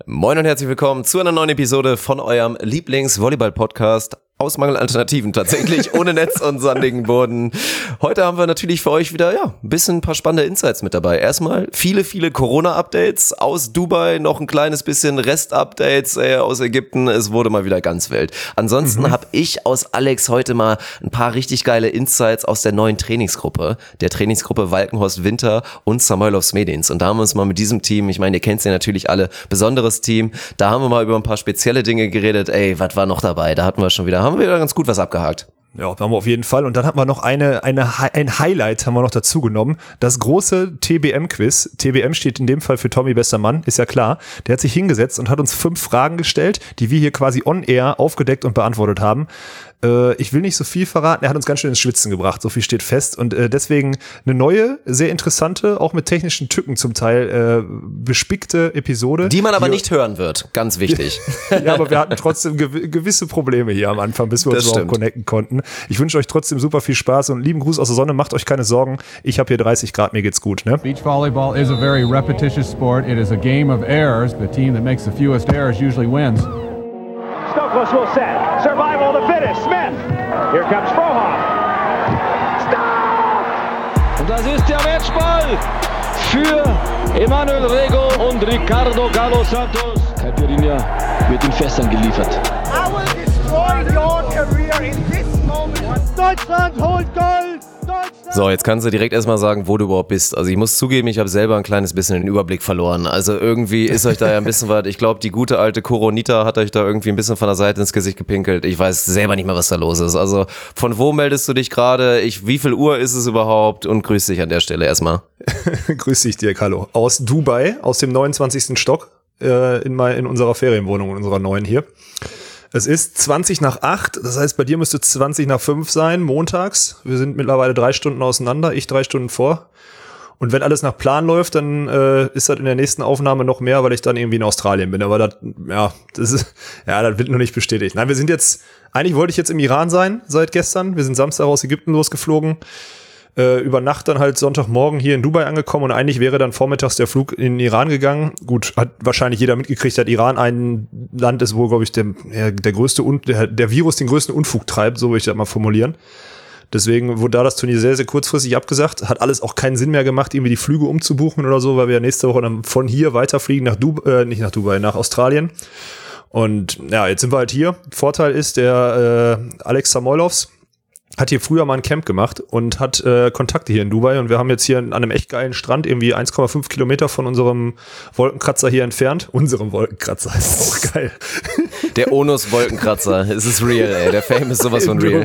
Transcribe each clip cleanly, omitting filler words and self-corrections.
Moin und herzlich willkommen zu einer neuen Episode von eurem Lieblings-Volleyball-Podcast. Aus Mangel Alternativen tatsächlich, ohne Netz und sandigen Boden. Heute haben wir natürlich für euch wieder ein paar spannende Insights mit dabei. Erstmal viele Corona-Updates aus Dubai, noch ein kleines bisschen Rest-Updates aus Ägypten. Es wurde mal wieder ganz wild. Ansonsten habe ich aus Alex heute mal ein paar richtig geile Insights aus der neuen Trainingsgruppe, der Trainingsgruppe Walkenhorst Winter und Samoilovs Smedins. Und da haben wir uns mal mit diesem Team, ich meine, ihr kennt sie natürlich alle, besonderes Team, da haben wir mal über ein paar spezielle Dinge geredet. Was war noch dabei? Da haben wir wieder ganz gut was abgehakt. Ja, haben wir auf jeden Fall. Und dann hatten wir noch ein Highlight haben wir noch dazu genommen. Das große TBM-Quiz. TBM steht in dem Fall für Tommy bester Mann, ist ja klar. Der hat sich hingesetzt und hat uns 5 Fragen gestellt, die wir hier quasi on-air aufgedeckt und beantwortet haben. Ich will nicht so viel verraten, er hat uns ganz schön ins Schwitzen gebracht, so viel steht fest. Und deswegen eine neue, sehr interessante, auch mit technischen Tücken zum Teil bespickte Episode. Die man aber nicht hören wird, ganz wichtig. Ja, aber wir hatten trotzdem gewisse Probleme hier am Anfang, bis wir uns überhaupt connecten konnten. Ich wünsche euch trotzdem super viel Spaß und lieben Gruß aus der Sonne, macht euch keine Sorgen. Ich habe hier 30 Grad, mir geht's gut. Ne? Beach volleyball is a very repetitious sport. It is a game of errors. The team that makes the fewest errors usually wins. Stokos will set. Survival of the fittest. Smith. Here comes Frohoff. Stop! Und das ist der Matchball für Emanuel Rego und Ricardo Galo Santos. Caipirinha wird in Fässern geliefert. I will destroy your career in this moment. Deutschland holt Gold! So, jetzt kannst du direkt erstmal sagen, wo du überhaupt bist. Also ich muss zugeben, ich habe selber ein kleines bisschen den Überblick verloren. Also irgendwie ist euch da ja ein bisschen was, ich glaube, die gute alte Coronita hat euch da irgendwie ein bisschen von der Seite ins Gesicht gepinkelt. Ich weiß selber nicht mehr, was da los ist. Also von wo meldest du dich gerade? Wie viel Uhr ist es überhaupt? Und grüß dich an der Stelle erstmal. Grüß dich, Dirk, hallo. Aus Dubai, aus dem 29. Stock in unserer Ferienwohnung, in unserer neuen hier. Es ist 7:20, das heißt, bei dir müsste 7:20 sein, montags. Wir sind mittlerweile 3 Stunden auseinander, ich 3 Stunden vor. Und wenn alles nach Plan läuft, dann ist das in der nächsten Aufnahme noch mehr, weil ich dann irgendwie in Australien bin. Aber das wird noch nicht bestätigt. Nein, eigentlich wollte ich jetzt im Iran sein seit gestern. Wir sind Samstag aus Ägypten losgeflogen. Über Nacht dann halt Sonntagmorgen hier in Dubai angekommen und eigentlich wäre dann vormittags der Flug in den Iran gegangen. Gut, hat wahrscheinlich jeder mitgekriegt, dass Iran ein Land ist, wo, glaube ich, der größte der Virus den größten Unfug treibt, so würde ich das mal formulieren. Deswegen wurde da das Turnier sehr, sehr kurzfristig abgesagt. Hat alles auch keinen Sinn mehr gemacht, irgendwie die Flüge umzubuchen oder so, weil wir ja nächste Woche dann von hier weiterfliegen nach Australien. Und ja, jetzt sind wir halt hier. Vorteil ist, der Alex Samoilovs hat hier früher mal ein Camp gemacht und hat Kontakte hier in Dubai und wir haben jetzt hier an einem echt geilen Strand irgendwie 1,5 Kilometer von unserem Wolkenkratzer hier entfernt. Unserem Wolkenkratzer ist auch geil. Der Onus-Wolkenkratzer, es ist real, ey. Der Fame ist sowas von real.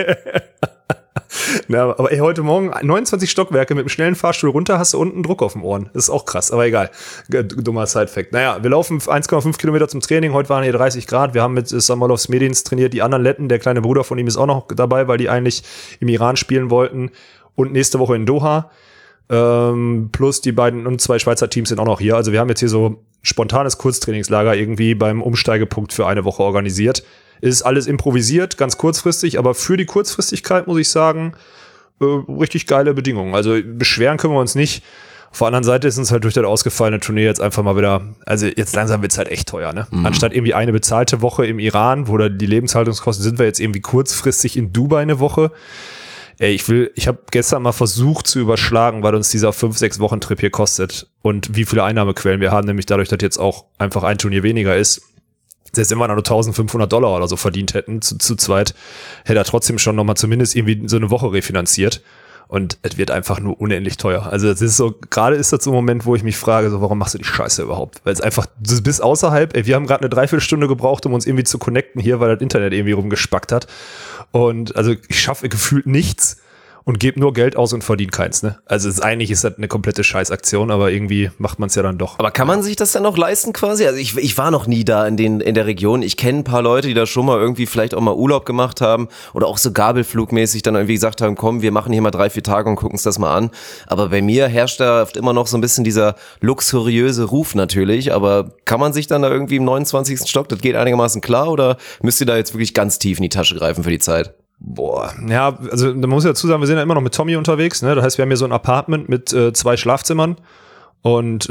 Na, aber ey, heute Morgen 29 Stockwerke mit einem schnellen Fahrstuhl runter, hast du unten Druck auf dem Ohren. Das ist auch krass, aber egal. Dummer Side-Fact. Naja, wir laufen 1,5 Kilometer zum Training. Heute waren hier 30 Grad. Wir haben mit Samoilovs Smedins trainiert. Die anderen Letten, der kleine Bruder von ihm ist auch noch dabei, weil die eigentlich im Iran spielen wollten. Und nächste Woche in Doha. Plus die beiden und 2 Schweizer Teams sind auch noch hier. Also wir haben jetzt hier so spontanes Kurztrainingslager irgendwie beim Umsteigepunkt für eine Woche organisiert. Ist alles improvisiert, ganz kurzfristig, aber für die Kurzfristigkeit muss ich sagen, richtig geile Bedingungen. Also beschweren können wir uns nicht. Auf der anderen Seite ist uns halt durch das ausgefallene Turnier jetzt einfach mal wieder, also jetzt langsam wird's halt echt teuer, ne? Anstatt irgendwie eine bezahlte Woche im Iran, wo da die Lebenshaltungskosten sind, wir jetzt irgendwie kurzfristig in Dubai eine Woche. Ey, ich habe gestern mal versucht zu überschlagen, weil uns dieser 5-6 Wochen Trip hier kostet und wie viele Einnahmequellen wir haben, nämlich dadurch, dass jetzt auch einfach ein Turnier weniger ist. Selbst wenn wir noch $1.500 oder so verdient hätten, zu zweit, hätte er trotzdem schon nochmal zumindest irgendwie so eine Woche refinanziert. Und es wird einfach nur unendlich teuer. Also das ist so, gerade ist das so ein Moment, wo ich mich frage, so, warum machst du die Scheiße überhaupt? Weil es einfach, du bist außerhalb, wir haben gerade eine Dreiviertelstunde gebraucht, um uns irgendwie zu connecten hier, weil das Internet irgendwie rumgespackt hat. Und also ich schaffe gefühlt nichts und gebe nur Geld aus und verdiene keins, ne? Also eigentlich ist das eine komplette Scheißaktion, aber irgendwie macht man es ja dann doch. Aber kann man sich das dann noch leisten quasi? Also ich war noch nie da in der Region. Ich kenne ein paar Leute, die da schon mal irgendwie vielleicht auch mal Urlaub gemacht haben oder auch so gabelflugmäßig dann irgendwie gesagt haben, komm, wir machen hier mal 3-4 Tage und gucken uns das mal an. Aber bei mir herrscht da oft immer noch so ein bisschen dieser luxuriöse Ruf natürlich. Aber kann man sich dann da irgendwie im 29. Stock, das geht einigermaßen klar, oder müsst ihr da jetzt wirklich ganz tief in die Tasche greifen für die Zeit? Boah, ja, also da muss ich dazu sagen, wir sind ja immer noch mit Tommy unterwegs, ne? Das heißt, wir haben hier so ein Apartment mit 2 Schlafzimmern Und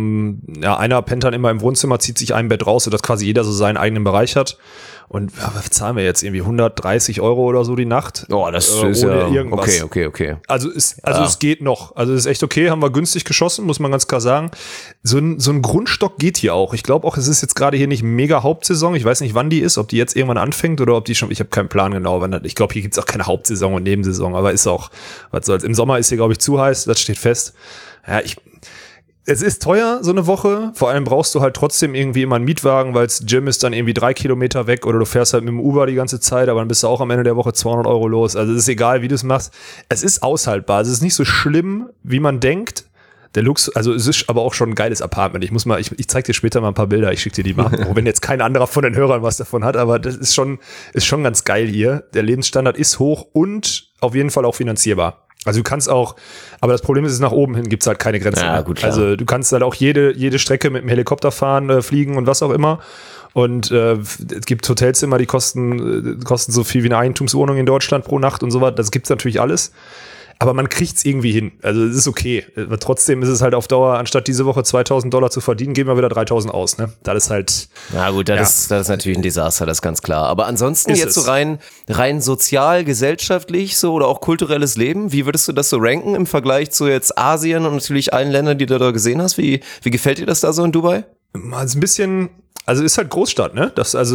einer pennt dann immer im Wohnzimmer, zieht sich ein Bett raus, sodass quasi jeder so seinen eigenen Bereich hat. Und was zahlen wir jetzt? Irgendwie 130 € oder so die Nacht? Oh, das ist ja irgendwas. Okay. Also es geht noch. Also es ist echt okay, haben wir günstig geschossen, muss man ganz klar sagen. So ein Grundstock geht hier auch. Ich glaube auch, es ist jetzt gerade hier nicht mega Hauptsaison. Ich weiß nicht, wann die ist, ob die jetzt irgendwann anfängt oder ob die schon, ich habe keinen Plan genau. Ich glaube, hier gibt's auch keine Hauptsaison und Nebensaison, aber ist auch, was soll's. Im Sommer ist hier, glaube ich, zu heiß, das steht fest. Ja, es ist teuer, so eine Woche. Vor allem brauchst du halt trotzdem irgendwie immer einen Mietwagen, weil das Gym ist dann irgendwie 3 Kilometer weg oder du fährst halt mit dem Uber die ganze Zeit, aber dann bist du auch am Ende der Woche 200 € los. Also es ist egal, wie du es machst. Es ist aushaltbar. Es ist nicht so schlimm, wie man denkt. Also es ist aber auch schon ein geiles Apartment. Ich zeig dir später mal ein paar Bilder, ich schicke dir die mal. Auch wenn jetzt kein anderer von den Hörern was davon hat, aber das ist schon ganz geil hier. Der Lebensstandard ist hoch und auf jeden Fall auch finanzierbar. Also du kannst auch, aber das Problem ist, nach oben hin gibt's halt keine Grenze. Ja, gut, klar. Also du kannst halt auch jede Strecke mit dem Helikopter fahren, fliegen und was auch immer. Und es gibt Hotelzimmer, die kosten so viel wie eine Eigentumswohnung in Deutschland pro Nacht und so was. Das gibt's natürlich alles. Aber man kriegt's irgendwie hin. Also es ist okay. Aber trotzdem ist es halt auf Dauer, anstatt diese Woche $2.000 zu verdienen, geben wir wieder 3.000 aus. Ne? Das ist halt. Na gut, das ist natürlich ein Desaster, das ist ganz klar. Aber ansonsten Ist jetzt so es. rein sozial, gesellschaftlich so oder auch kulturelles Leben, wie würdest du das so ranken im Vergleich zu jetzt Asien und natürlich allen Ländern, die du da gesehen hast? Wie gefällt dir das da so in Dubai? Also ein bisschen, also ist halt Großstadt, ne?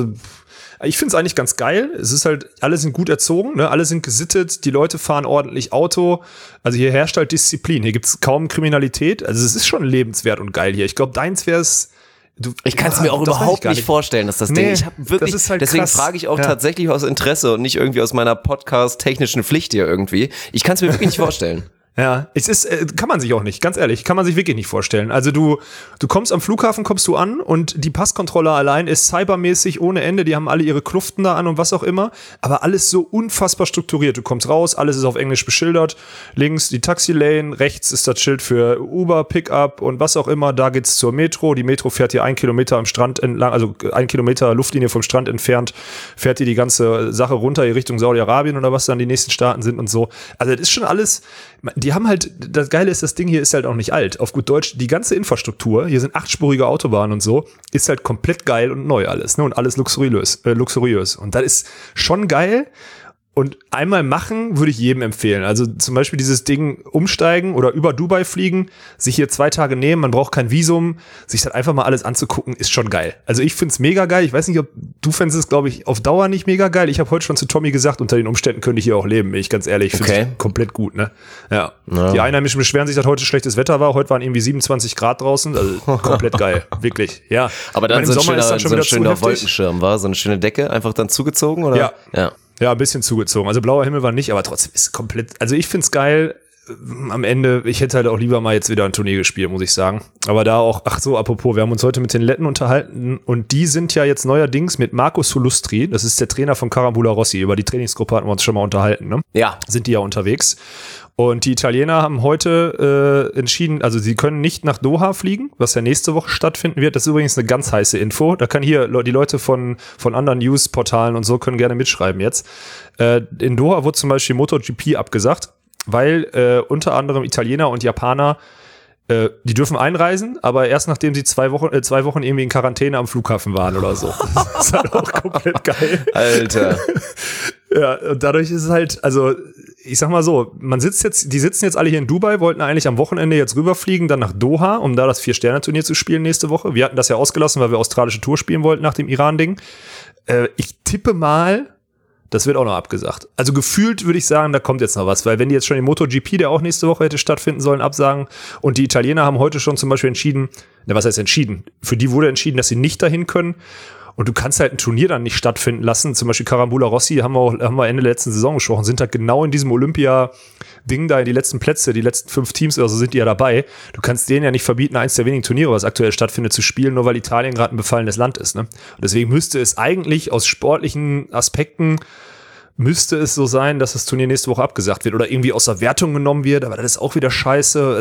Ich finde es eigentlich ganz geil. Es ist halt, alle sind gut erzogen, ne? Alle sind gesittet, die Leute fahren ordentlich Auto. Also hier herrscht halt Disziplin. Hier gibt's kaum Kriminalität. Also es ist schon lebenswert und geil hier. Ich glaube, deins wäre es. Ich kann es mir auch überhaupt nicht vorstellen, dass das Ding. Ich habe wirklich, das ist halt deswegen krass. frage ich auch tatsächlich aus Interesse und nicht irgendwie aus meiner Podcast-technischen Pflicht hier irgendwie. Ich kann es mir wirklich nicht vorstellen. Ja, es ist, kann man sich auch nicht, ganz ehrlich, kann man sich wirklich nicht vorstellen. Also du kommst am Flughafen, kommst du an und die Passkontrolle allein ist cybermäßig ohne Ende, die haben alle ihre Kluften da an und was auch immer, aber alles so unfassbar strukturiert. Du kommst raus, alles ist auf Englisch beschildert, links die Taxilane, rechts ist das Schild für Uber, Pickup und was auch immer, da geht's zur Metro. Die Metro fährt hier 1 Kilometer am Strand entlang, also 1 Kilometer Luftlinie vom Strand entfernt, fährt hier die ganze Sache runter hier Richtung Saudi-Arabien oder was dann die nächsten Staaten sind und so. Also das ist schon alles. Die haben halt, das Geile ist, das Ding hier ist halt auch nicht alt. Auf gut Deutsch, die ganze Infrastruktur, hier sind 8-spurige Autobahnen und so, ist halt komplett geil und neu alles, ne? Und alles luxuriös. Und das ist schon geil. Und einmal machen würde ich jedem empfehlen. Also zum Beispiel dieses Ding umsteigen oder über Dubai fliegen, sich hier 2 Tage nehmen, man braucht kein Visum, sich dann einfach mal alles anzugucken, ist schon geil. Also ich find's mega geil. Ich weiß nicht, ob du fändest es, glaube ich, auf Dauer nicht mega geil. Ich habe heute schon zu Tommy gesagt, unter den Umständen könnte ich hier auch leben. Ich ganz ehrlich, finde ich komplett gut, ne? Ja. Die Einheimischen beschweren sich, dass heute schlechtes Wetter war. Heute waren irgendwie 27 Grad draußen. Also komplett geil. Wirklich. Ja. Aber dann so ein schöner Wolkenschirm, war so eine schöne Decke, einfach dann zugezogen, oder? Ja. Ja, ein bisschen zugezogen. Also blauer Himmel war nicht, aber trotzdem ist komplett, also ich find's geil. Am Ende, ich hätte halt auch lieber mal jetzt wieder ein Turnier gespielt, muss ich sagen. Aber da auch, apropos, wir haben uns heute mit den Letten unterhalten und die sind ja jetzt neuerdings mit Marco Solustri, das ist der Trainer von Karambula Rossi, über die Trainingsgruppe hatten wir uns schon mal unterhalten, ne? Ja. Sind die ja unterwegs. Und die Italiener haben heute entschieden, also sie können nicht nach Doha fliegen, was ja nächste Woche stattfinden wird. Das ist übrigens eine ganz heiße Info. Da kann hier die Leute von anderen Newsportalen und so können gerne mitschreiben jetzt. In Doha wurde zum Beispiel MotoGP abgesagt, weil unter anderem Italiener und Japaner die dürfen einreisen, aber erst nachdem sie 2 Wochen irgendwie in Quarantäne am Flughafen waren oder so. Das ist halt auch komplett geil. Alter. Ja, und dadurch ist es halt, also ich sag mal so, die sitzen jetzt alle hier in Dubai, wollten eigentlich am Wochenende jetzt rüberfliegen, dann nach Doha, um da das 4-Sterne-Turnier zu spielen nächste Woche. Wir hatten das ja ausgelassen, weil wir australische Tour spielen wollten nach dem Iran-Ding. Ich tippe mal, das wird auch noch abgesagt. Also gefühlt würde ich sagen, da kommt jetzt noch was, weil wenn die jetzt schon den MotoGP, der auch nächste Woche hätte stattfinden sollen, absagen und die Italiener haben heute schon zum Beispiel entschieden, was heißt entschieden? Für die wurde entschieden, dass sie nicht dahin können. Und du kannst halt ein Turnier dann nicht stattfinden lassen. Zum Beispiel Karambula Rossi, haben wir Ende der letzten Saison gesprochen, sind halt genau in diesem Olympia-Ding da in die letzten Plätze, die letzten 5 Teams oder so sind die ja dabei. Du kannst denen ja nicht verbieten, eins der wenigen Turniere, was aktuell stattfindet, zu spielen, nur weil Italien gerade ein befallenes Land ist. Ne? Und deswegen müsste es eigentlich aus sportlichen Aspekten müsste es so sein, dass das Turnier nächste Woche abgesagt wird oder irgendwie aus der Wertung genommen wird, aber das ist auch wieder scheiße.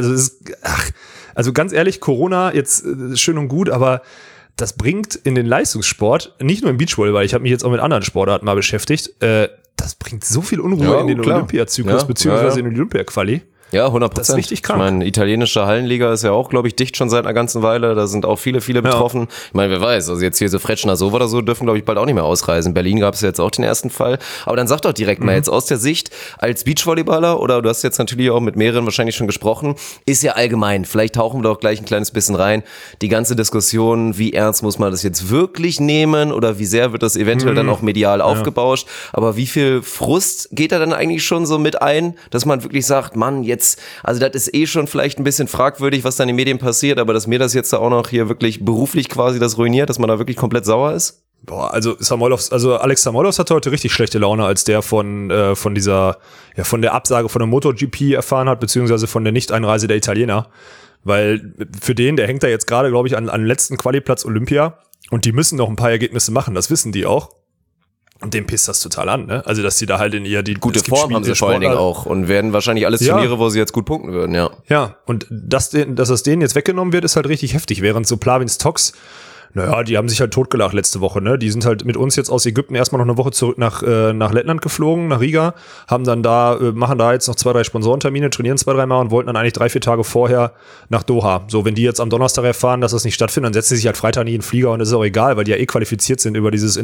Also ganz ehrlich, Corona jetzt schön und gut, aber das bringt in den Leistungssport, nicht nur im Beachvolleyball, ich habe mich jetzt auch mit anderen Sportarten mal beschäftigt, das bringt so viel Unruhe in den Olympiazyklus, beziehungsweise in den Olympia-Quali. Ja, 100%. Das ist richtig krank. Ich meine, italienische Hallenliga ist ja auch, glaube ich, dicht schon seit einer ganzen Weile. Da sind auch viele betroffen. Ich meine, wer weiß, also jetzt hier so Fretschner so oder so dürfen, glaube ich, bald auch nicht mehr ausreisen. Berlin gab es ja jetzt auch den ersten Fall. Aber dann sag doch direkt mal jetzt aus der Sicht als Beachvolleyballer, oder du hast jetzt natürlich auch mit mehreren wahrscheinlich schon gesprochen, ist ja allgemein, vielleicht tauchen wir doch gleich ein kleines bisschen rein, die ganze Diskussion, wie ernst muss man das jetzt wirklich nehmen oder wie sehr wird das eventuell dann auch medial aufgebauscht. Aber wie viel Frust geht da dann eigentlich schon so mit ein, dass man wirklich sagt, Mann, jetzt, also das ist eh schon vielleicht ein bisschen fragwürdig, was da in den Medien passiert, aber dass mir das jetzt da auch noch hier wirklich beruflich quasi das ruiniert, dass man da wirklich komplett sauer ist? Boah, also Alex Samoilovs hatte heute richtig schlechte Laune, als der von der Absage von der MotoGP erfahren hat, beziehungsweise von der Nicht-Einreise der Italiener. Weil für den, der hängt da jetzt gerade, glaube ich, an letzten Qualiplatz Olympia und die müssen noch ein paar Ergebnisse machen, das wissen die auch. Und dem pisst das total an, ne? Also, dass sie da halt in ihr die gute Form haben sie vor allen Dingen auch und werden wahrscheinlich alles Turniere, wo sie jetzt gut punkten würden, ja. Ja, und dass das denen jetzt weggenommen wird, ist halt richtig heftig, während so Plavins Tox, naja, die haben sich halt totgelacht letzte Woche, ne? Die sind halt mit uns jetzt aus Ägypten erstmal noch eine Woche zurück nach Lettland geflogen, nach Riga, haben dann machen da jetzt noch 2-3 Sponsorentermine, trainieren 2-3 Mal und wollten dann eigentlich 3-4 Tage vorher nach Doha. So, wenn die jetzt am Donnerstag erfahren, dass das nicht stattfindet, dann setzen sie sich halt Freitag nicht in den Flieger und das ist auch egal, weil die ja eh qualifiziert sind über dieses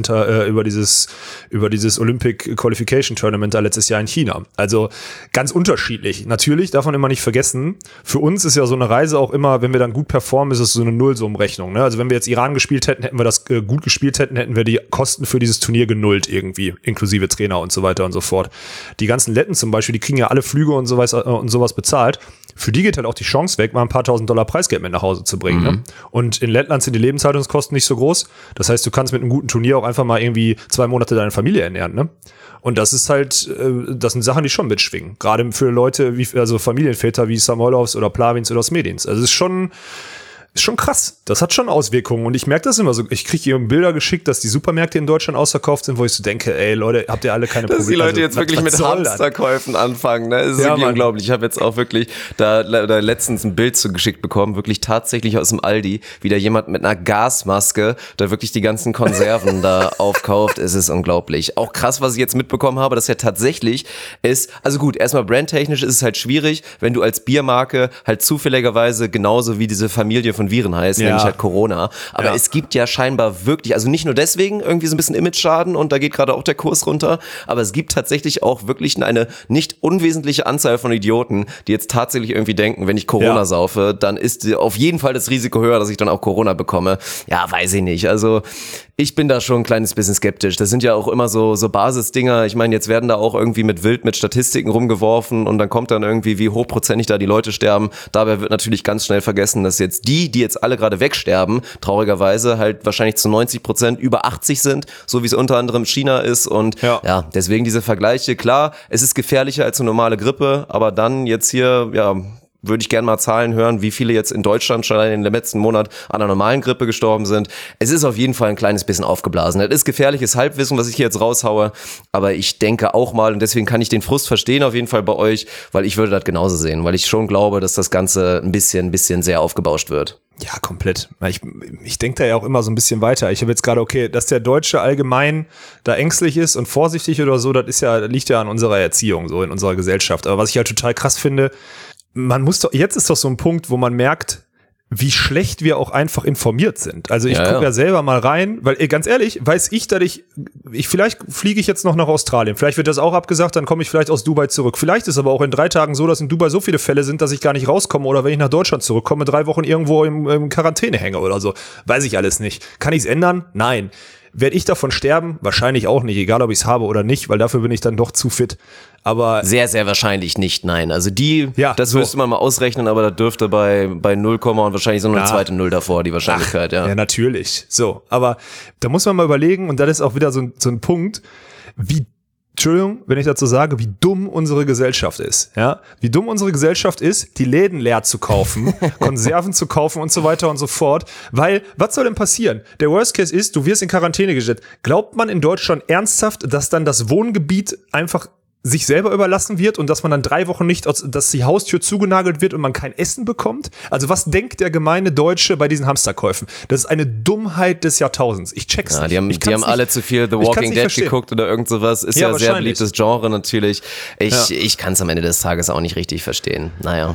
Olympic Qualification Tournament da letztes Jahr in China. Also ganz unterschiedlich. Natürlich darf man immer nicht vergessen, für uns ist ja so eine Reise auch immer, wenn wir dann gut performen, ist es so eine Nullsummenrechnung, ne? Also wenn wir jetzt Iran gespielt hätten, hätten wir die Kosten für dieses Turnier genullt irgendwie, inklusive Trainer und so weiter und so fort. Die ganzen Letten zum Beispiel, die kriegen ja alle Flüge und sowas bezahlt. Für die geht halt auch die Chance weg, mal ein paar $1.000 Preisgeld mit nach Hause zu bringen. Ne? Und in Lettland sind die Lebenshaltungskosten nicht so groß. Das heißt, du kannst mit einem guten Turnier auch einfach mal irgendwie 2 Monate deine Familie ernähren. Ne? Und das ist halt, das sind Sachen, die schon mitschwingen. Gerade für Leute, also Familienväter wie Samoilovs oder Plavins oder Smedins. Also es ist schon krass. Das hat schon Auswirkungen. Und ich merke das immer so. Ich kriege hier Bilder geschickt, dass die Supermärkte in Deutschland ausverkauft sind, wo ich so denke, ey Leute, habt ihr alle keine Probleme? Dass die Leute jetzt wirklich mit Hamsterkäufen anfangen. Ne? Das ist irgendwie unglaublich. Ich habe jetzt auch wirklich da letztens ein Bild zugeschickt bekommen, wirklich tatsächlich aus dem Aldi, wie da jemand mit einer Gasmaske da wirklich die ganzen Konserven da aufkauft. Es ist unglaublich. Auch krass, was ich jetzt mitbekommen habe, dass ja tatsächlich ist, also gut, erstmal brandtechnisch ist es halt schwierig, wenn du als Biermarke halt zufälligerweise genauso wie diese Familie von Viren heißt, nämlich halt Corona. Aber es gibt ja scheinbar wirklich, also nicht nur deswegen irgendwie so ein bisschen Image-Schaden und da geht gerade auch der Kurs runter, aber es gibt tatsächlich auch wirklich eine nicht unwesentliche Anzahl von Idioten, die jetzt tatsächlich irgendwie denken, wenn ich Corona saufe, dann ist auf jeden Fall das Risiko höher, dass ich dann auch Corona bekomme. Ja, weiß ich nicht. Also ich bin da schon ein kleines bisschen skeptisch. Das sind ja auch immer so Basisdinger. Ich meine, jetzt werden da auch irgendwie mit Statistiken rumgeworfen und dann kommt dann irgendwie, wie hochprozentig da die Leute sterben. Dabei wird natürlich ganz schnell vergessen, dass jetzt die jetzt alle gerade wegsterben, traurigerweise halt wahrscheinlich zu 90% über 80 sind, so wie es unter anderem China ist und ja, deswegen diese Vergleiche. Klar, es ist gefährlicher als eine normale Grippe, aber dann jetzt hier, ja, würde ich gerne mal Zahlen hören, wie viele jetzt in Deutschland schon in dem letzten Monat an einer normalen Grippe gestorben sind. Es ist auf jeden Fall ein kleines bisschen aufgeblasen. Das ist gefährliches Halbwissen, was ich hier jetzt raushaue, aber ich denke auch mal, und deswegen kann ich den Frust verstehen auf jeden Fall bei euch, weil ich würde das genauso sehen, weil ich schon glaube, dass das Ganze ein bisschen sehr aufgebauscht wird. Ja, komplett. Ich denke da ja auch immer so ein bisschen weiter. Ich habe jetzt gerade, okay, dass der Deutsche allgemein da ängstlich ist und vorsichtig oder so, das liegt ja an unserer Erziehung, so in unserer Gesellschaft. Aber was ich halt total krass finde, jetzt ist doch so ein Punkt, wo man merkt, wie schlecht wir auch einfach informiert sind. Also ich gucke ja selber mal rein, weil ganz ehrlich, weiß ich, dass vielleicht fliege ich jetzt noch nach Australien, vielleicht wird das auch abgesagt, dann komme ich vielleicht aus Dubai zurück. Vielleicht ist aber auch in 3 Tagen so, dass in Dubai so viele Fälle sind, dass ich gar nicht rauskomme oder wenn ich nach Deutschland zurückkomme, 3 Wochen irgendwo im Quarantäne hänge oder so. Weiß ich alles nicht. Kann ich es ändern? Nein. Werde ich davon sterben? Wahrscheinlich auch nicht, egal ob ich es habe oder nicht, weil dafür bin ich dann doch zu fit. Aber sehr, sehr wahrscheinlich nicht, nein. Also das so. müsste man mal ausrechnen, aber das dürfte bei 0, und wahrscheinlich so eine zweite Null davor, die Wahrscheinlichkeit, ja. Ja, natürlich. So, aber da muss man mal überlegen, und das ist auch wieder so ein Punkt, Entschuldigung, wenn ich dazu sage, wie dumm unsere Gesellschaft ist. Ja? Wie dumm unsere Gesellschaft ist, die Läden leer zu kaufen, Konserven zu kaufen und so weiter und so fort. Weil, was soll denn passieren? Der Worst Case ist, du wirst in Quarantäne gestellt. Glaubt man in Deutschland ernsthaft, dass dann das Wohngebiet einfach sich selber überlassen wird und dass man dann 3 Wochen nicht, dass die Haustür zugenagelt wird und man kein Essen bekommt? Also was denkt der gemeine Deutsche bei diesen Hamsterkäufen? Das ist eine Dummheit des Jahrtausends. Ich check's nicht. Die haben alle zu viel The Walking Dead geguckt oder irgend sowas. Ist ja sehr beliebtes Genre natürlich. Ich kann es am Ende des Tages auch nicht richtig verstehen. Naja.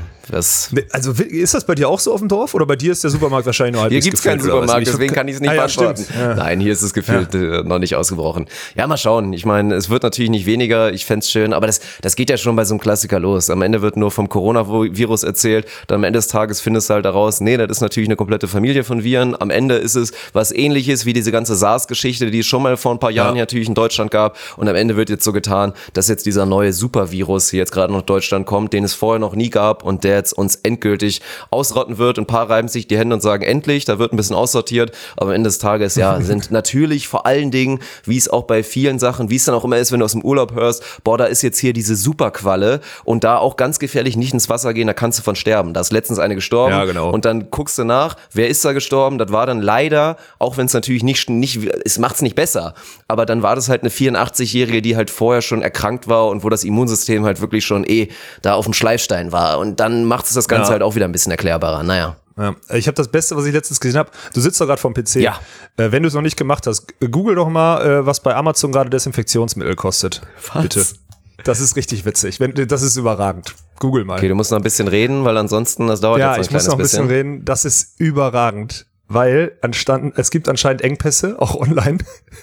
Also ist das bei dir auch so auf dem Dorf oder bei dir ist der Supermarkt wahrscheinlich nur halbwegs gefüllt? Hier gibt es keinen Supermarkt, deswegen kann ich es nicht beantworten. Ja. Nein, hier ist es gefühlt noch nicht ausgebrochen. Ja, mal schauen. Ich meine, es wird natürlich nicht weniger. Ich fänd's schön, aber das geht ja schon bei so einem Klassiker los. Am Ende wird nur vom Coronavirus erzählt. Dann am Ende des Tages findest du halt daraus, nee, das ist natürlich eine komplette Familie von Viren. Am Ende ist es was Ähnliches wie diese ganze SARS-Geschichte, die es schon mal vor ein paar Jahren hier natürlich in Deutschland gab. Und am Ende wird jetzt so getan, dass jetzt dieser neue Supervirus hier jetzt gerade nach Deutschland kommt, den es vorher noch nie gab und der jetzt uns endgültig ausrotten wird. Ein paar reiben sich die Hände und sagen, endlich, da wird ein bisschen aussortiert. Aber am Ende des Tages, sind natürlich vor allen Dingen, wie es auch bei vielen Sachen, wie es dann auch immer ist, wenn du aus dem Urlaub hörst, boah, da ist jetzt hier diese Superqualle und da auch ganz gefährlich nicht ins Wasser gehen, da kannst du von sterben. Da ist letztens eine gestorben. Ja, genau. Und dann guckst du nach, wer ist da gestorben? Das war dann leider, auch wenn es natürlich nicht, es macht's nicht besser, aber dann war das halt eine 84-Jährige, die halt vorher schon erkrankt war und wo das Immunsystem halt wirklich schon da auf dem Schleifstein war. Und dann macht es das Ganze halt auch wieder ein bisschen erklärbarer. Naja. Ja, ich habe das Beste, was ich letztens gesehen habe. Du sitzt da gerade vorm PC. Ja. Wenn du es noch nicht gemacht hast, google doch mal, was bei Amazon gerade Desinfektionsmittel kostet. Was? Bitte. Das ist richtig witzig. Das ist überragend. Google mal. Okay, du musst noch ein bisschen reden, weil ansonsten, das dauert jetzt ein kleines bisschen. Ja, ich muss noch ein bisschen reden. Das ist überragend. Weil es gibt anscheinend Engpässe, auch online.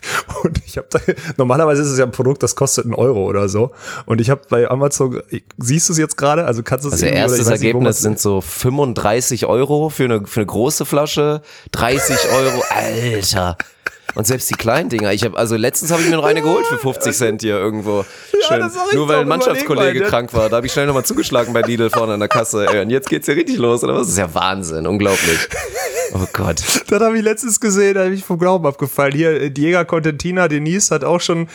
Und ich habe normalerweise ist es ja ein Produkt, das kostet 1 Euro oder so. Und ich habe bei Amazon, siehst du es jetzt gerade? Also kannst du es Also erstes Ergebnis sind so 35 Euro für eine große Flasche, 30 Euro, Alter. Und selbst die kleinen Dinger. Letztens habe ich mir noch eine geholt für 50 Cent hier irgendwo. Schön. Ja, nur weil ein Mannschaftskollege krank war. Da habe ich schnell nochmal zugeschlagen bei Lidl vorne an der Kasse. Ey, und jetzt geht's ja richtig los, oder was? Das ist ja Wahnsinn. Unglaublich. Oh Gott. Das habe ich letztens gesehen, da habe ich vom Glauben abgefallen. Hier, Diego Contentina, Denise hat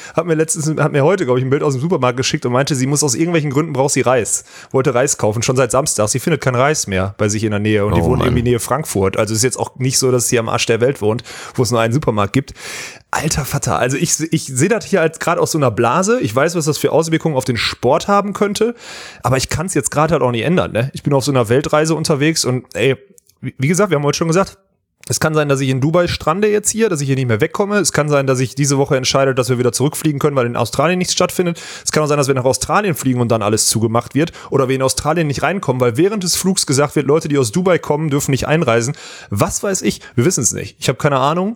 mir heute, glaube ich, ein Bild aus dem Supermarkt geschickt und meinte, sie muss aus irgendwelchen Gründen braucht sie Reis. Wollte Reis kaufen, schon seit Samstag. Sie findet kein Reis mehr bei sich in der Nähe und die wohnt irgendwie Nähe Frankfurt. Also ist jetzt auch nicht so, dass sie am Arsch der Welt wohnt, wo es nur einen Supermarkt gibt. Alter Vater, also ich sehe das hier als gerade aus so einer Blase. Ich weiß, was das für Auswirkungen auf den Sport haben könnte, aber ich kann es jetzt gerade halt auch nicht ändern. Ne? Ich bin auf so einer Weltreise unterwegs und wie gesagt, wir haben heute schon gesagt, es kann sein, dass ich in Dubai strande jetzt hier, dass ich hier nicht mehr wegkomme. Es kann sein, dass ich diese Woche entscheide, dass wir wieder zurückfliegen können, weil in Australien nichts stattfindet. Es kann auch sein, dass wir nach Australien fliegen und dann alles zugemacht wird. Oder wir in Australien nicht reinkommen, weil während des Flugs gesagt wird, Leute, die aus Dubai kommen, dürfen nicht einreisen. Was weiß ich? Wir wissen es nicht. Ich habe keine Ahnung.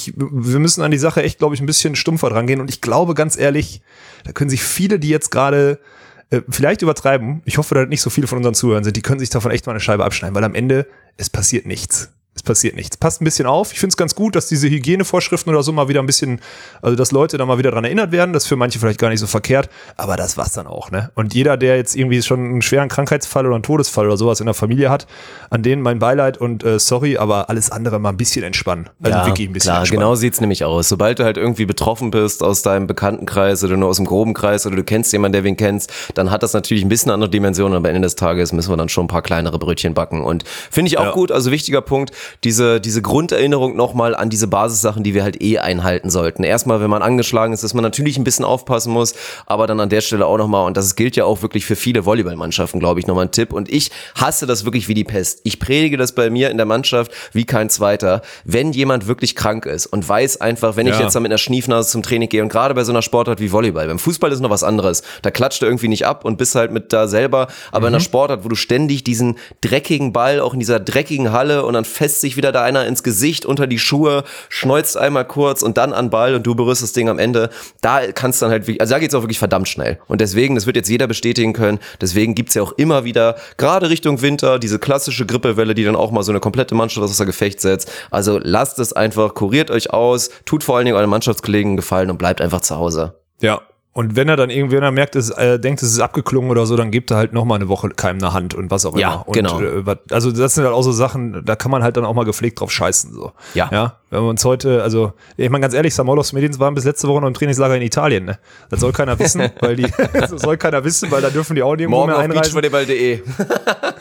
Wir müssen an die Sache echt, glaube ich, ein bisschen stumpfer dran gehen. Und ich glaube, ganz ehrlich, da können sich viele, die jetzt gerade vielleicht übertreiben, ich hoffe, dass nicht so viele von unseren Zuhörern sind, die können sich davon echt mal eine Scheibe abschneiden, weil am Ende, es passiert nichts. Es passiert nichts. Passt ein bisschen auf. Ich finde es ganz gut, dass diese Hygienevorschriften oder so mal wieder ein bisschen, also dass Leute da mal wieder dran erinnert werden. Das ist für manche vielleicht gar nicht so verkehrt, aber das war's dann auch, ne? Und jeder, der jetzt irgendwie schon einen schweren Krankheitsfall oder einen Todesfall oder sowas in der Familie hat, an denen mein Beileid und sorry, aber alles andere mal ein bisschen entspannen. Also wirklich ein bisschen entspannen. Genau sieht's nämlich aus. Sobald du halt irgendwie betroffen bist aus deinem Bekanntenkreis oder nur aus dem groben Kreis oder du kennst jemanden, der wen kennst, dann hat das natürlich ein bisschen andere Dimensionen. Aber am Ende des Tages müssen wir dann schon ein paar kleinere Brötchen backen. Und finde ich auch gut, also wichtiger Punkt, diese Grunderinnerung nochmal an diese Basissachen, die wir halt einhalten sollten. Erstmal, wenn man angeschlagen ist, dass man natürlich ein bisschen aufpassen muss, aber dann an der Stelle auch nochmal, und das gilt ja auch wirklich für viele Volleyballmannschaften, glaube ich, nochmal ein Tipp. Und ich hasse das wirklich wie die Pest. Ich predige das bei mir in der Mannschaft wie kein zweiter. Wenn jemand wirklich krank ist und weiß einfach, wenn ich jetzt da mit einer Schniefnase zum Training gehe und gerade bei so einer Sportart wie Volleyball, beim Fußball ist noch was anderes. Da klatscht du irgendwie nicht ab und bist halt mit da selber, aber in einer Sportart, wo du ständig diesen dreckigen Ball auch in dieser dreckigen Halle und dann fässt sich wieder da einer ins Gesicht, unter die Schuhe, schneuzt einmal kurz und dann an Ball und du berührst das Ding am Ende. Da kannst du dann halt wirklich, also da geht's auch wirklich verdammt schnell. Und deswegen, das wird jetzt jeder bestätigen können, deswegen gibt's ja auch immer wieder, gerade Richtung Winter, diese klassische Grippewelle, die dann auch mal so eine komplette Mannschaft außer Gefecht setzt. Also lasst es einfach, kuriert euch aus, tut vor allen Dingen euren Mannschaftskollegen einen Gefallen und bleibt einfach zu Hause. Ja. Und wenn er dann irgendwann merkt, denkt, es ist abgeklungen oder so, dann gibt er halt nochmal eine Woche keinem eine Hand und was auch immer. Ja, genau. Und, also das sind halt auch so Sachen, da kann man halt dann auch mal gepflegt drauf scheißen. So. Ja. Wenn wir uns heute, also ich meine ganz ehrlich, Samolos Medins waren bis letzte Woche noch im Trainingslager in Italien. Ne? Das soll keiner wissen, weil da dürfen die auch nirgendwo mehr einreisen. Morgen auf beachvolleyball.de.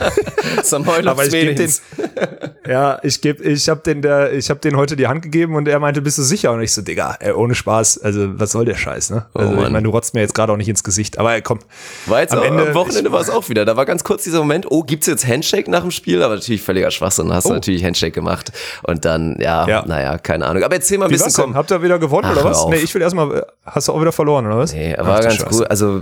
Samoilov Aber ich gebe den, Smedins. ich hab den heute die Hand gegeben und er meinte, bist du sicher? Und ich so, Digga, ohne Spaß, also was soll der Scheiß, ne? Also ich meine, du rotzt mir jetzt gerade auch nicht ins Gesicht, aber komm. War jetzt am Wochenende war es auch wieder. Da war ganz kurz dieser Moment, gibt's jetzt Handshake nach dem Spiel? Aber natürlich völliger Schwachsinn. Hast du natürlich Handshake gemacht. Und dann, naja, keine Ahnung. Aber erzähl mal ein bisschen, komm. Habt ihr wieder gewonnen oder was? Nee, ich will erstmal, hast du auch wieder verloren oder was? Nee, war ganz gut. Also,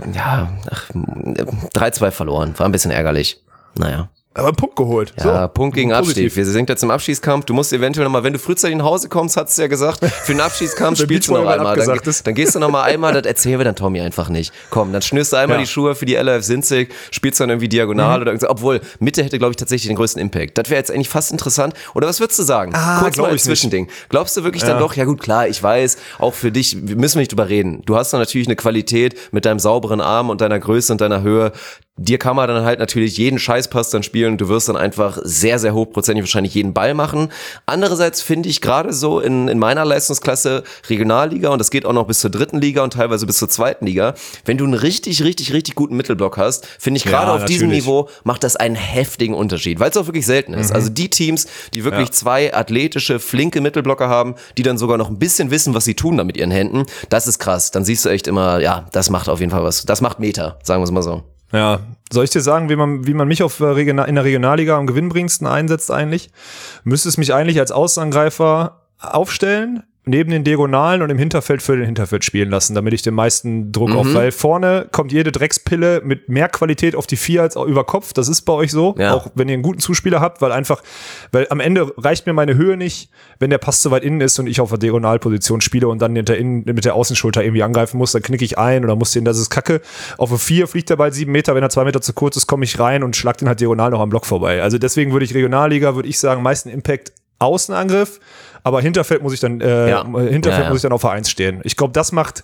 3-2 verloren. War ein bisschen ärgerlich. Naja. Aber einen Punkt geholt. Ja, so, Punkt gegen Abstieg. Wir sind jetzt im Abschießkampf. Du musst eventuell nochmal, wenn du frühzeitig nach Hause kommst, hat's ja gesagt, für den Abschießkampf spielst du noch einmal. Dann gehst du noch mal einmal, das erzählen wir dann Tommy einfach nicht. Komm, dann schnürst du einmal die Schuhe für die LAF Sinzig, spielst dann irgendwie diagonal oder irgendwie, obwohl Mitte hätte, glaube ich, tatsächlich den größten Impact. Das wäre jetzt eigentlich fast interessant. Oder was würdest du sagen? Kurz mal ein Zwischending. Glaubst du wirklich dann doch, ja gut, klar, ich weiß, auch für dich müssen wir nicht drüber reden. Du hast dann natürlich eine Qualität mit deinem sauberen Arm und deiner Größe und deiner Höhe. Dir kann man dann halt natürlich jeden Scheißpass dann spielen und du wirst dann einfach sehr, sehr hochprozentig wahrscheinlich jeden Ball machen. Andererseits finde ich gerade so in meiner Leistungsklasse Regionalliga, und das geht auch noch bis zur 3. Liga und teilweise bis zur 2. Liga, wenn du einen richtig, richtig, richtig guten Mittelblock hast, finde ich gerade auf diesem Niveau macht das einen heftigen Unterschied, weil es auch wirklich selten ist. Also die Teams, die wirklich 2 athletische, flinke Mittelblocker haben, die dann sogar noch ein bisschen wissen, was sie tun da mit ihren Händen, das ist krass. Dann siehst du echt immer, das macht auf jeden Fall was. Das macht Meter, sagen wir es mal so. Ja, soll ich dir sagen, wie man mich in der Regionalliga am gewinnbringendsten einsetzt eigentlich? Müsste es mich eigentlich als Außenangreifer aufstellen, neben den Diagonalen und im Hinterfeld für den Hinterfeld spielen lassen, damit ich den meisten Druck auf, weil vorne kommt jede Dreckspille mit mehr Qualität auf die 4 als auch über Kopf, das ist bei euch so, auch wenn ihr einen guten Zuspieler habt, weil am Ende reicht mir meine Höhe nicht, wenn der Pass zu weit innen ist und ich auf der Diagonalposition spiele und dann mit der Außenschulter irgendwie angreifen muss, dann knicke ich ein oder muss den, das ist Kacke. Auf der 4 fliegt der Ball 7 Meter, wenn er 2 Meter zu kurz ist, komme ich rein und schlag den halt diagonal noch am Block vorbei. Also deswegen würde ich sagen, meisten Impact Außenangriff, aber Hinterfeld muss ich dann muss ich dann auf Vereins stehen. Ich glaube,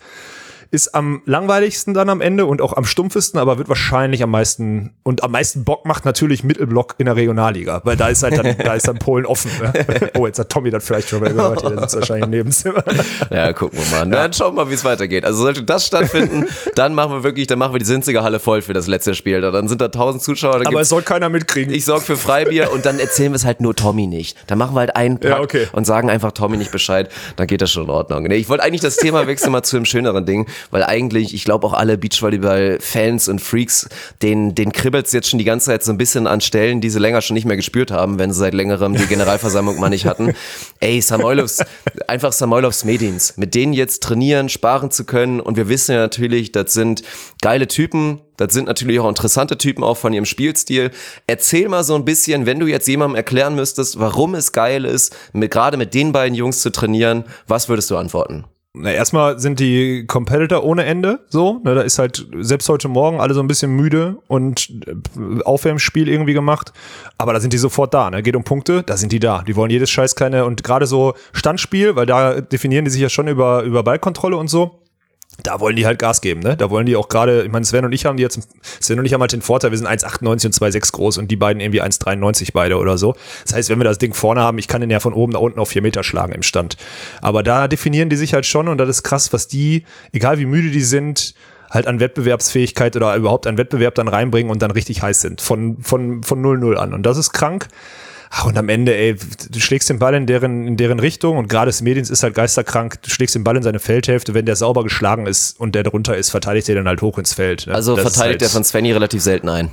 ist am langweiligsten dann am Ende und auch am stumpfesten, aber wird wahrscheinlich am meisten Bock macht natürlich Mittelblock in der Regionalliga, weil da ist dann Polen offen. Ne? Oh, jetzt hat Tommy das vielleicht schon mal gehört, der sitzt wahrscheinlich im Nebenzimmer. Ja, gucken wir mal. Dann schauen wir mal, wie es weitergeht. Also sollte das stattfinden, dann machen wir die Sinziger Halle voll für das letzte Spiel. Dann sind da 1000 Zuschauer. Aber es soll keiner mitkriegen. Ich sorge für Freibier und dann erzählen wir es halt nur Tommy nicht. Dann machen wir halt einen Pack und sagen einfach Tommy nicht Bescheid. Dann geht das schon in Ordnung. Nee, ich wollte eigentlich das Thema wechseln mal zu einem schöneren Ding. Weil eigentlich, ich glaube auch alle Beachvolleyball-Fans und Freaks, denen kribbelt's jetzt schon die ganze Zeit so ein bisschen an Stellen, die sie länger schon nicht mehr gespürt haben, wenn sie seit längerem die Generalversammlung mal nicht hatten. Ey, Samoilov Smedins, mit denen jetzt trainieren, sparen zu können, und wir wissen ja natürlich, das sind geile Typen, das sind natürlich auch interessante Typen, auch von ihrem Spielstil. Erzähl mal so ein bisschen, wenn du jetzt jemandem erklären müsstest, warum es geil ist, gerade mit den beiden Jungs zu trainieren, was würdest du antworten? Na, erstmal sind die Competitor ohne Ende, so, ne, da ist halt selbst heute Morgen alle so ein bisschen müde und Aufwärmspiel irgendwie gemacht, aber da sind die sofort da, ne, geht um Punkte, da sind die da, die wollen jedes scheiß kleine, und gerade so Standspiel, weil da definieren die sich ja schon über Ballkontrolle und so. Da wollen die halt Gas geben, ne? Da wollen die auch gerade, ich meine, Sven und ich haben halt den Vorteil, wir sind 1,98 und 2,6 groß und die beiden irgendwie 1,93 beide oder so. Das heißt, wenn wir das Ding vorne haben, ich kann den ja von oben nach unten auf 4 Meter schlagen im Stand. Aber da definieren die sich halt schon, und das ist krass, was die, egal wie müde die sind, halt an Wettbewerbsfähigkeit oder überhaupt an Wettbewerb dann reinbringen und dann richtig heiß sind. Von 0-0 an. Und das ist krank. Ach, und am Ende, ey, du schlägst den Ball in deren Richtung, und gerade Smedins ist halt geisterkrank, du schlägst den Ball in seine Feldhälfte, wenn der sauber geschlagen ist und der drunter ist, verteidigt er dann halt hoch ins Feld. Ne? Also verteidigt er von Svenny relativ selten ein.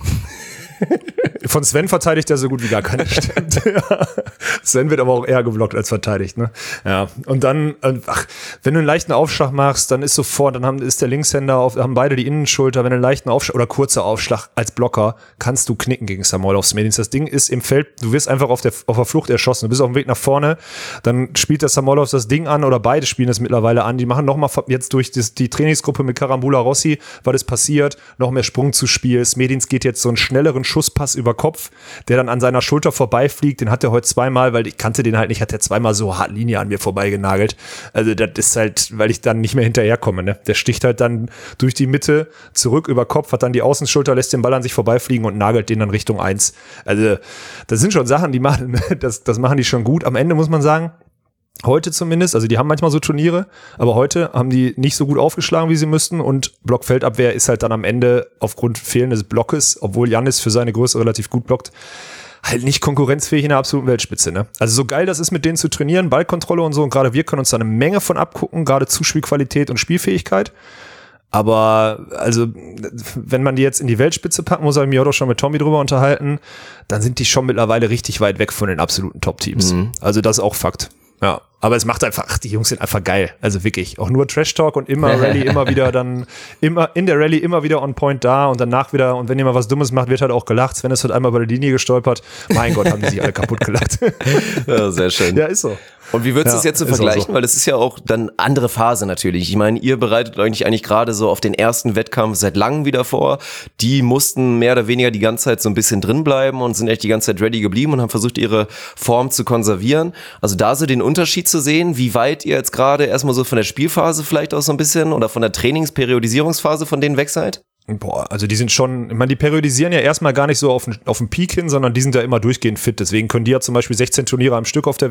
Von Sven verteidigt er so gut wie gar keine, stimmt. Ja. Sven wird aber auch eher geblockt als verteidigt, ne? Ja. Und dann, wenn du einen leichten Aufschlag machst, dann ist sofort, ist der Linkshänder haben beide die Innenschulter, wenn du einen leichten Aufschlag oder kurzer Aufschlag als Blocker, kannst du knicken gegen Samoilov Smedins. Das Ding ist im Feld, du wirst einfach auf der Flucht erschossen, du bist auf dem Weg nach vorne, dann spielt der Samoilov das Ding an, oder beide spielen das mittlerweile an, die machen nochmal jetzt durch die Trainingsgruppe mit Karambula Rossi, weil das passiert, noch mehr Sprung zu Spiel. Smedins geht jetzt so einen schnelleren Schusspass über Kopf, der dann an seiner Schulter vorbeifliegt, den hat er heute zweimal, weil ich kannte den halt nicht, hat er zweimal so hart Linie an mir vorbeigenagelt. Also das ist halt, weil ich dann nicht mehr hinterherkomme, ne? Der sticht halt dann durch die Mitte zurück über Kopf, hat dann die Außenschulter, lässt den Ball an sich vorbeifliegen und nagelt den dann Richtung 1. Also das sind schon Sachen, die machen, das machen die schon gut. Am Ende muss man sagen, Heute zumindest, also die haben manchmal so Turniere, aber heute haben die nicht so gut aufgeschlagen, wie sie müssten und Blockfeldabwehr ist halt dann am Ende aufgrund fehlendes Blockes, obwohl Giannis für seine Größe relativ gut blockt, halt nicht konkurrenzfähig in der absoluten Weltspitze, ne? Also so geil das ist, mit denen zu trainieren, Ballkontrolle und so und gerade wir können uns da eine Menge von abgucken, gerade Zuspielqualität und Spielfähigkeit. Aber also, wenn man die jetzt in die Weltspitze packen muss, habe ich mich auch schon mit Tommy drüber unterhalten, dann sind die schon mittlerweile richtig weit weg von den absoluten Top-Teams. Also das ist auch Fakt. Ja, aber es macht einfach, die Jungs sind einfach geil. Also wirklich, auch nur Trash-Talk und immer Rallye, immer wieder dann, immer in der Rallye immer wieder on point da und danach wieder, und wenn jemand was Dummes macht, wird halt auch gelacht. Sven ist halt einmal über die Linie gestolpert. Mein Gott, haben die sich alle kaputt gelacht. Ja, sehr schön. Ja, ist so. Und wie würdest du es jetzt so vergleichen? So. Weil es ist ja auch dann andere Phase natürlich. Ich meine, ihr bereitet euch eigentlich gerade so auf den ersten Wettkampf seit langem wieder vor. Die mussten mehr oder weniger die ganze Zeit so ein bisschen drin bleiben und sind echt die ganze Zeit ready geblieben und haben versucht, ihre Form zu konservieren. Also da so den Unterschied zu sehen, wie weit ihr jetzt gerade erstmal so von der Spielphase vielleicht auch so ein bisschen oder von der Trainingsperiodisierungsphase von denen weg seid? Boah, also die sind schon, ich meine, die periodisieren ja erstmal gar nicht so auf den Peak hin, sondern die sind ja immer durchgehend fit. Deswegen können die ja zum Beispiel 16 Turniere am Stück auf der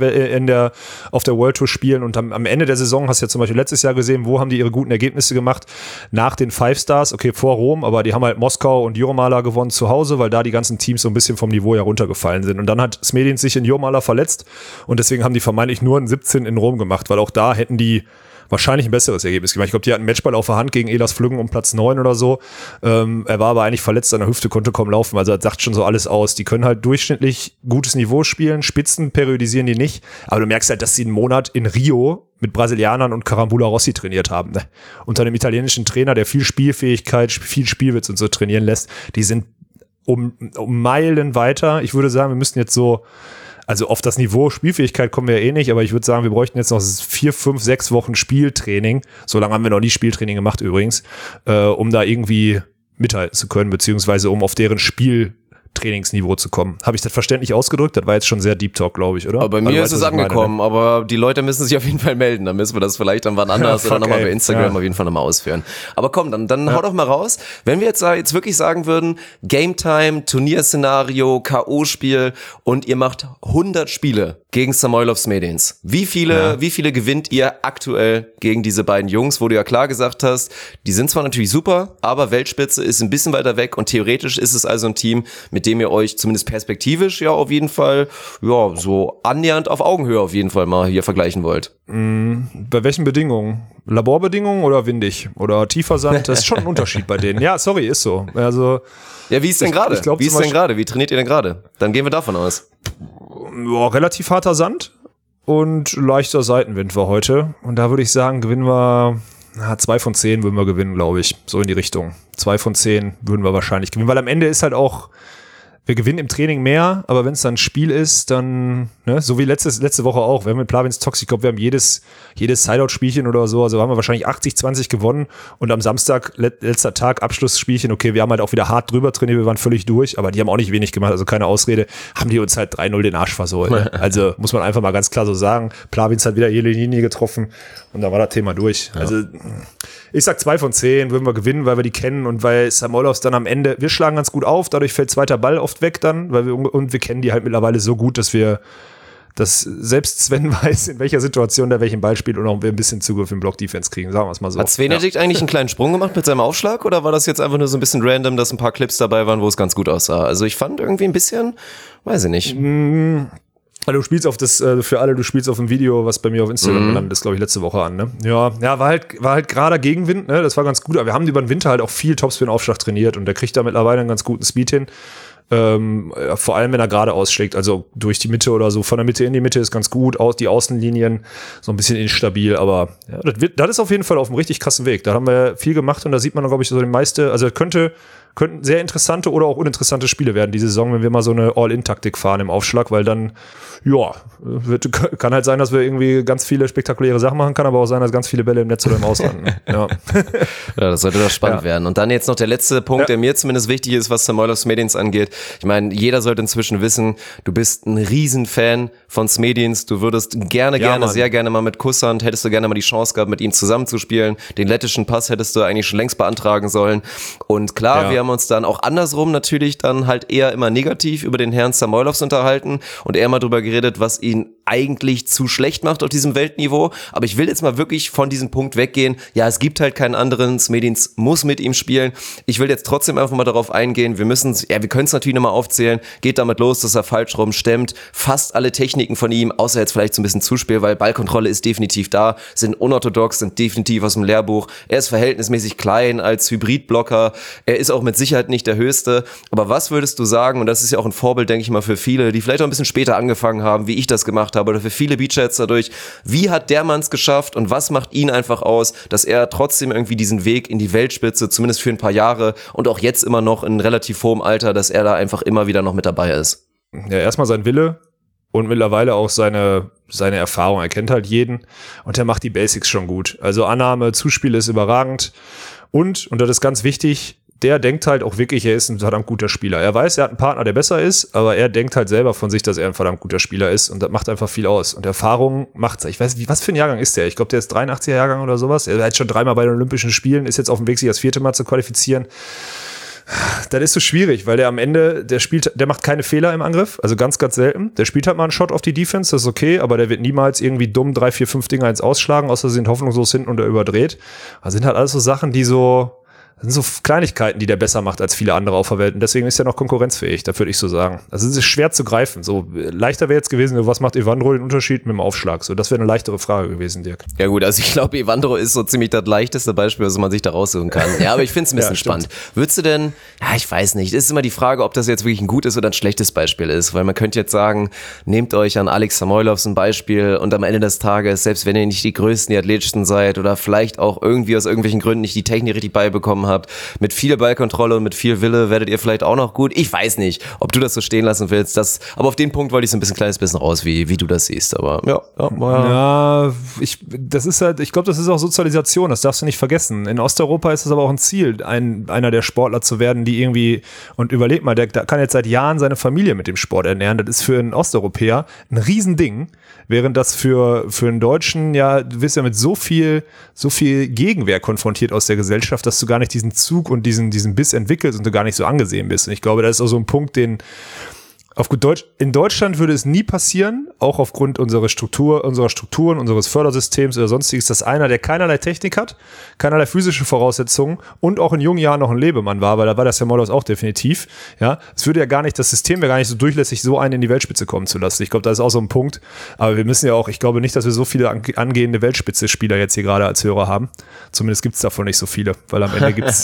World Tour spielen und am Ende der Saison, hast du ja zum Beispiel letztes Jahr gesehen, wo haben die ihre guten Ergebnisse gemacht? Nach den Five Stars, okay, vor Rom, aber die haben halt Moskau und Jurmala gewonnen zu Hause, weil da die ganzen Teams so ein bisschen vom Niveau ja runtergefallen sind. Und dann hat Smedins sich in Jurmala verletzt und deswegen haben die vermeintlich nur ein 17 in Rom gemacht, weil auch da hätten die wahrscheinlich ein besseres Ergebnis gemacht. Ich glaube, die hatten einen Matchball auf der Hand gegen Elas Flüggen um Platz 9 oder so. Er war aber eigentlich verletzt an der Hüfte, konnte kaum laufen. Also das sagt schon so alles aus. Die können halt durchschnittlich gutes Niveau spielen. Spitzen periodisieren die nicht. Aber du merkst halt, dass sie einen Monat in Rio mit Brasilianern und Carambula Rossi trainiert haben. Ne? Unter einem italienischen Trainer, der viel Spielfähigkeit, viel Spielwitz und so trainieren lässt. Die sind um Meilen weiter. Ich würde sagen, wir müssten jetzt so, also auf das Niveau Spielfähigkeit kommen wir ja eh nicht, aber ich würde sagen, wir bräuchten jetzt noch 4, 5, 6 Wochen Spieltraining. So lange haben wir noch nie Spieltraining gemacht übrigens, um da irgendwie mithalten zu können, beziehungsweise um auf deren Spieltrainingsniveau zu kommen. Habe ich das verständlich ausgedrückt? Das war jetzt schon sehr Deep Talk, glaube ich, oder? Aber bei mir ist es angekommen, aber die Leute müssen sich auf jeden Fall melden. Dann müssen wir das vielleicht dann wann anders oder nochmal bei Instagram auf jeden Fall nochmal ausführen. Aber komm, dann hau doch mal raus. Wenn wir jetzt wirklich sagen würden, Game Time, Turnierszenario, K.O.-Spiel und ihr macht 100 Spiele gegen Samoilov Smedins. Wie viele gewinnt ihr aktuell gegen diese beiden Jungs, wo du ja klar gesagt hast, die sind zwar natürlich super, aber Weltspitze ist ein bisschen weiter weg und theoretisch ist es also ein Team, mit dem ihr euch zumindest perspektivisch ja auf jeden Fall so annähernd auf Augenhöhe auf jeden Fall mal hier vergleichen wollt. Bei welchen Bedingungen? Laborbedingungen oder windig? Oder tiefer Sand? Das ist schon ein Unterschied bei denen. Ja, sorry, ist so. Also, ja, wie ist denn gerade? Wie ist denn gerade? Wie trainiert ihr denn gerade? Dann gehen wir davon aus. Ja, relativ harter Sand und leichter Seitenwind war heute. Und da würde ich sagen, gewinnen wir 2 von 10 würden wir gewinnen, glaube ich. So in die Richtung. 2 von 10 würden wir wahrscheinlich gewinnen, weil am Ende ist halt auch, wir gewinnen im Training mehr, aber wenn es dann ein Spiel ist, dann, ne, so wie letzte Woche auch, wir haben mit Plavins Tox, ich glaube, wir haben jedes Sideout-Spielchen oder so, also haben wir wahrscheinlich 80-20 gewonnen und am Samstag, letzter Tag, Abschlussspielchen, okay, wir haben halt auch wieder hart drüber trainiert, wir waren völlig durch, aber die haben auch nicht wenig gemacht, also keine Ausrede, haben die uns halt 3-0 den Arsch versohlt. Ne? Also muss man einfach mal ganz klar so sagen, Plavins hat wieder jede Linie getroffen und dann war das Thema durch. Ja. Also ich sag 2 von 10 würden wir gewinnen, weil wir die kennen und weil Samoulovs dann am Ende, wir schlagen ganz gut auf, dadurch fällt zweiter Ball oft weg dann, weil wir kennen die halt mittlerweile so gut, dass selbst Sven weiß, in welcher Situation der welchen Ball spielt und auch ein bisschen Zugriff im Block-Defense kriegen, sagen wir es mal so. Hat Svenedikt eigentlich einen kleinen Sprung gemacht mit seinem Aufschlag oder war das jetzt einfach nur so ein bisschen random, dass ein paar Clips dabei waren, wo es ganz gut aussah? Also ich fand irgendwie ein bisschen, weiß ich nicht. Also du spielst du spielst auf dem Video, was bei mir auf Instagram gelandet ist, glaube ich, letzte Woche an, ne? Ja, war halt gerade Gegenwind, ne? Das war ganz gut, aber wir haben über den Winter halt auch viel Topspin-Aufschlag trainiert und der kriegt da mittlerweile einen ganz guten Speed hin. Vor allem, wenn er gerade ausschlägt, also durch die Mitte oder so, von der Mitte in die Mitte ist ganz gut, die Außenlinien so ein bisschen instabil, aber ja, das ist auf jeden Fall auf einem richtig krassen Weg. Da haben wir viel gemacht und da sieht man, glaube ich, so die meiste, also könnten sehr interessante oder auch uninteressante Spiele werden diese Saison, wenn wir mal so eine All-In-Taktik fahren im Aufschlag, weil dann, ja, kann halt sein, dass wir irgendwie ganz viele spektakuläre Sachen machen, kann aber auch sein, dass ganz viele Bälle im Netz oder im Ausland. Ja. Ja, das sollte doch spannend werden. Und dann jetzt noch der letzte Punkt, der mir zumindest wichtig ist, was Samoilov Smedins angeht. Ich meine, jeder sollte inzwischen wissen, du bist ein Riesenfan von Smedins, du würdest sehr gerne mal mit Kusshand, hättest du gerne mal die Chance gehabt, mit ihm zusammenzuspielen. Den lettischen Pass hättest du eigentlich schon längst beantragen sollen. Und klar, wir haben uns dann auch andersrum natürlich dann halt eher immer negativ über den Herrn Samoilovs unterhalten und eher mal drüber geredet, was ihn eigentlich zu schlecht macht auf diesem Weltniveau. Aber ich will jetzt mal wirklich von diesem Punkt weggehen. Ja, es gibt halt keinen anderen. Smedins muss mit ihm spielen. Ich will jetzt trotzdem einfach mal darauf eingehen. Wir können es natürlich nochmal aufzählen. Geht damit los, dass er falsch rum stemmt. Fast alle Techniken von ihm, außer jetzt vielleicht so ein bisschen Zuspiel, weil Ballkontrolle ist definitiv da, sind unorthodox, sind definitiv aus dem Lehrbuch. Er ist verhältnismäßig klein als Hybridblocker. Er ist auch mit Sicherheit nicht der Höchste. Aber was würdest du sagen, und das ist ja auch ein Vorbild, denke ich mal, für viele, die vielleicht auch ein bisschen später angefangen haben, wie ich das gemacht habe, oder für viele Beachheads dadurch, wie hat der Mann es geschafft und was macht ihn einfach aus, dass er trotzdem irgendwie diesen Weg in die Weltspitze, zumindest für ein paar Jahre und auch jetzt immer noch in relativ hohem Alter, dass er da einfach immer wieder noch mit dabei ist? Ja, erstmal sein Wille und mittlerweile auch seine Erfahrung. Er kennt halt jeden und er macht die Basics schon gut. Also Annahme, Zuspiel ist überragend und das ist ganz wichtig, der denkt halt auch wirklich, er ist ein verdammt guter Spieler. Er weiß, er hat einen Partner, der besser ist, aber er denkt halt selber von sich, dass er ein verdammt guter Spieler ist und das macht einfach viel aus. Und Erfahrung macht's. Ich weiß nicht, was für ein Jahrgang ist der? Ich glaube, der ist 83er Jahrgang oder sowas. Er hat schon 3-mal bei den Olympischen Spielen, ist jetzt auf dem Weg, sich das 4. Mal zu qualifizieren. Das ist so schwierig, weil der am Ende, der macht keine Fehler im Angriff, also ganz, ganz selten. Der spielt halt mal einen Shot auf die Defense, das ist okay, aber der wird niemals irgendwie dumm 3, 4, 5 Dinger ins Ausschlagen, außer sie sind hoffnungslos hinten und er überdreht. Das sind halt alles so Sachen, das sind so Kleinigkeiten, die der besser macht als viele andere auf der Welt. Und deswegen ist er noch konkurrenzfähig, das würde ich so sagen. Also es ist schwer zu greifen. So leichter wäre jetzt gewesen, was macht Evandro den Unterschied mit dem Aufschlag? So, das wäre eine leichtere Frage gewesen, Dirk. Ja gut, also ich glaube, Evandro ist so ziemlich das leichteste Beispiel, was man sich da raussuchen kann. Ja, aber ich finde es ein bisschen spannend. Würdest du denn, ja, ich weiß nicht, es ist immer die Frage, ob das jetzt wirklich ein gutes oder ein schlechtes Beispiel ist, weil man könnte jetzt sagen, nehmt euch an Alex Samoilovs ein Beispiel und am Ende des Tages, selbst wenn ihr nicht die größten, die athletischsten seid oder vielleicht auch irgendwie aus irgendwelchen Gründen nicht die Technik richtig beibekommen habt, mit viel Ballkontrolle und mit viel Wille werdet ihr vielleicht auch noch gut. Ich weiß nicht, ob du das so stehen lassen willst. Aber auf den Punkt wollte ich so ein kleines bisschen raus, wie du das siehst. Aber ich glaube, das ist auch Sozialisation. Das darfst du nicht vergessen. In Osteuropa ist es aber auch ein Ziel, einer der Sportler zu werden, die irgendwie, und überleg mal, der kann jetzt seit Jahren seine Familie mit dem Sport ernähren. Das ist für einen Osteuropäer ein Riesending. Während das für einen Deutschen, ja, du wirst ja mit so viel Gegenwehr konfrontiert aus der Gesellschaft, dass du gar nicht diesen Zug und diesen Biss entwickelst und du gar nicht so angesehen bist. Und ich glaube, das ist auch so ein Punkt, den auf gut Deutsch, in Deutschland würde es nie passieren, auch aufgrund unserer Strukturen, unseres Fördersystems oder sonstiges, dass einer, der keinerlei Technik hat, keinerlei physische Voraussetzungen und auch in jungen Jahren noch ein Lebemann war, weil da war das ja Samoilovs auch definitiv, ja, es würde ja gar nicht, das System wäre gar nicht so durchlässig, so einen in die Weltspitze kommen zu lassen. Ich glaube, das ist auch so ein Punkt, aber wir müssen ja auch, ich glaube nicht, dass wir so viele angehende Weltspitze-Spieler jetzt hier gerade als Hörer haben. Zumindest gibt es davon nicht so viele, weil am Ende gibt es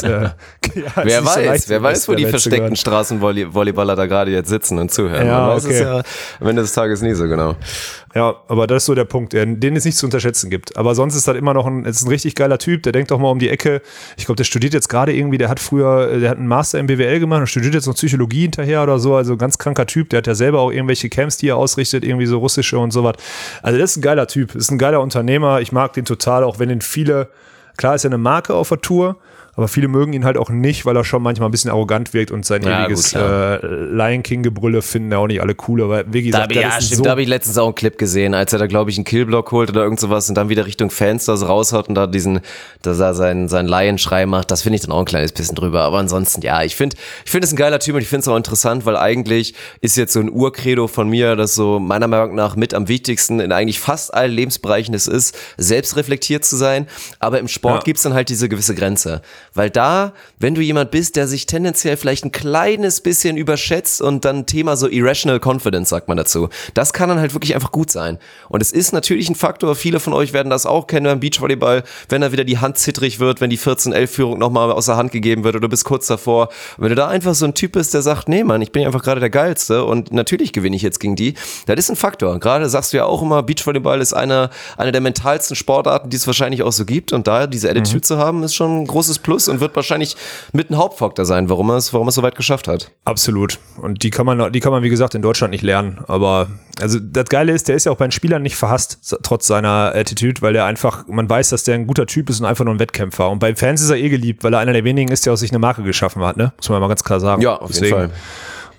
wer weiß, wo die versteckten Straßenvolleyballer da gerade jetzt sitzen und zuhören. Ja, okay. Ist ja am Ende des Tages nie so genau. Ja, aber das ist so der Punkt, den es nicht zu unterschätzen gibt. Aber sonst ist das immer noch ein richtig geiler Typ, der denkt doch mal um die Ecke. Ich glaube, der studiert jetzt gerade irgendwie, der hat einen Master im BWL gemacht und studiert jetzt noch Psychologie hinterher oder so, also ganz kranker Typ, der hat ja selber auch irgendwelche Camps, die er ausrichtet, irgendwie so russische und sowas. Also das ist ein geiler Typ, ist ein geiler Unternehmer, ich mag den total, auch wenn ihn viele, klar ist er eine Marke auf der Tour, aber viele mögen ihn halt auch nicht, weil er schon manchmal ein bisschen arrogant wirkt und sein ewiges Lion King-Gebrülle finden ja auch nicht alle cool. Aber wie gesagt, da habe ich letztens auch einen Clip gesehen, als er da, glaube ich, einen Killblock holt oder irgend sowas und dann wieder Richtung Fans das raushaut und da seinen Lion-Schrei macht. Das finde ich dann auch ein kleines bisschen drüber. Aber ansonsten, ja, ich finde es ein geiler Typ und ich finde es auch interessant, weil eigentlich ist jetzt so ein Urcredo von mir, das so meiner Meinung nach mit am wichtigsten in eigentlich fast allen Lebensbereichen es ist, selbst reflektiert zu sein. Aber im Sport gibt's dann halt diese gewisse Grenze. Weil da, wenn du jemand bist, der sich tendenziell vielleicht ein kleines bisschen überschätzt und dann Thema so Irrational Confidence, sagt man dazu, das kann dann halt wirklich einfach gut sein. Und es ist natürlich ein Faktor, viele von euch werden das auch kennen beim Beachvolleyball, wenn da wieder die Hand zittrig wird, wenn die 14-11-Führung nochmal aus der Hand gegeben wird oder du bist kurz davor. Und wenn du da einfach so ein Typ bist, der sagt, nee Mann, ich bin einfach gerade der Geilste und natürlich gewinne ich jetzt gegen die, das ist ein Faktor. Gerade sagst du ja auch immer, Beachvolleyball ist eine der mentalsten Sportarten, die es wahrscheinlich auch so gibt und da diese Attitude zu haben, ist schon ein großes Plus und wird wahrscheinlich mit ein Hauptfaktor sein, warum er es so weit geschafft hat. Absolut. Und die kann man, wie gesagt, in Deutschland nicht lernen. Aber also das Geile ist, der ist ja auch bei den Spielern nicht verhasst, trotz seiner Attitude, weil der einfach, man weiß, dass der ein guter Typ ist und einfach nur ein Wettkämpfer. Und bei Fans ist er geliebt, weil er einer der wenigen ist, der aus sich eine Marke geschaffen hat, ne? Muss man mal ganz klar sagen. Ja, auf jeden Fall.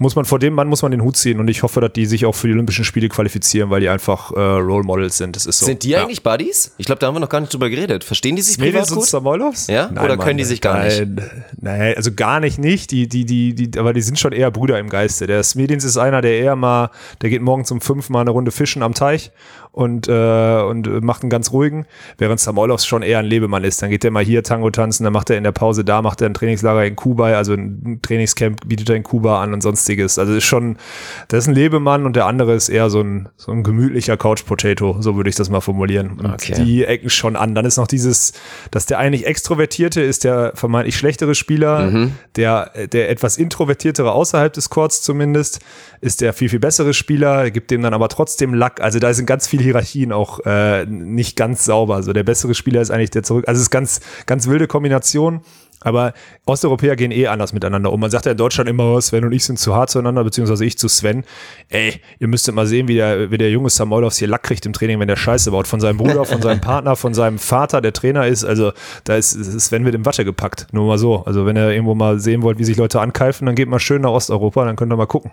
vor dem Mann muss man den Hut ziehen und ich hoffe, dass die sich auch für die Olympischen Spiele qualifizieren, weil die einfach Role Models sind. Das ist so. Sind die eigentlich Buddies? Ich glaube, da haben wir noch gar nicht drüber geredet. Verstehen die sich privat gut? Samoilovs? Ja? Nein, oder können die sich gar nicht? Nein, also gar nicht. Aber die sind schon eher Brüder im Geiste. Der Smedins ist einer, der geht morgens um 5 mal eine Runde fischen am Teich und macht einen ganz ruhigen, während Samoilovs schon eher ein Lebemann ist. Dann geht der mal hier Tango tanzen, dann macht er in der Pause macht er ein Trainingslager in Kuba, also ein Trainingscamp bietet er in Kuba an und sonstiges. Also das ist ein Lebemann und der andere ist eher so ein gemütlicher Couch-Potato, so würde ich das mal formulieren. Und die ecken schon an. Dann ist noch dass der eigentlich Extrovertierte ist der vermeintlich schlechtere Spieler, der etwas Introvertiertere außerhalb des Courts zumindest, ist der viel, viel bessere Spieler, gibt dem dann aber trotzdem Lack. Also da sind ganz viele Hierarchien auch nicht ganz sauber. Also der bessere Spieler ist eigentlich der zurück. Also es ist ganz, ganz wilde Kombination. Aber Osteuropäer gehen anders miteinander um. Man sagt ja in Deutschland immer, Sven und ich sind zu hart zueinander, beziehungsweise ich zu Sven. Ey, ihr müsstet mal sehen, wie der junge Samoilovs hier Lack kriegt im Training, wenn der Scheiße baut. Von seinem Bruder, von seinem Partner, von seinem Vater, der Trainer ist. Also da ist Sven mit im Watte gepackt. Nur mal so. Also wenn ihr irgendwo mal sehen wollt, wie sich Leute ankeifen, dann geht mal schön nach Osteuropa, dann könnt ihr mal gucken.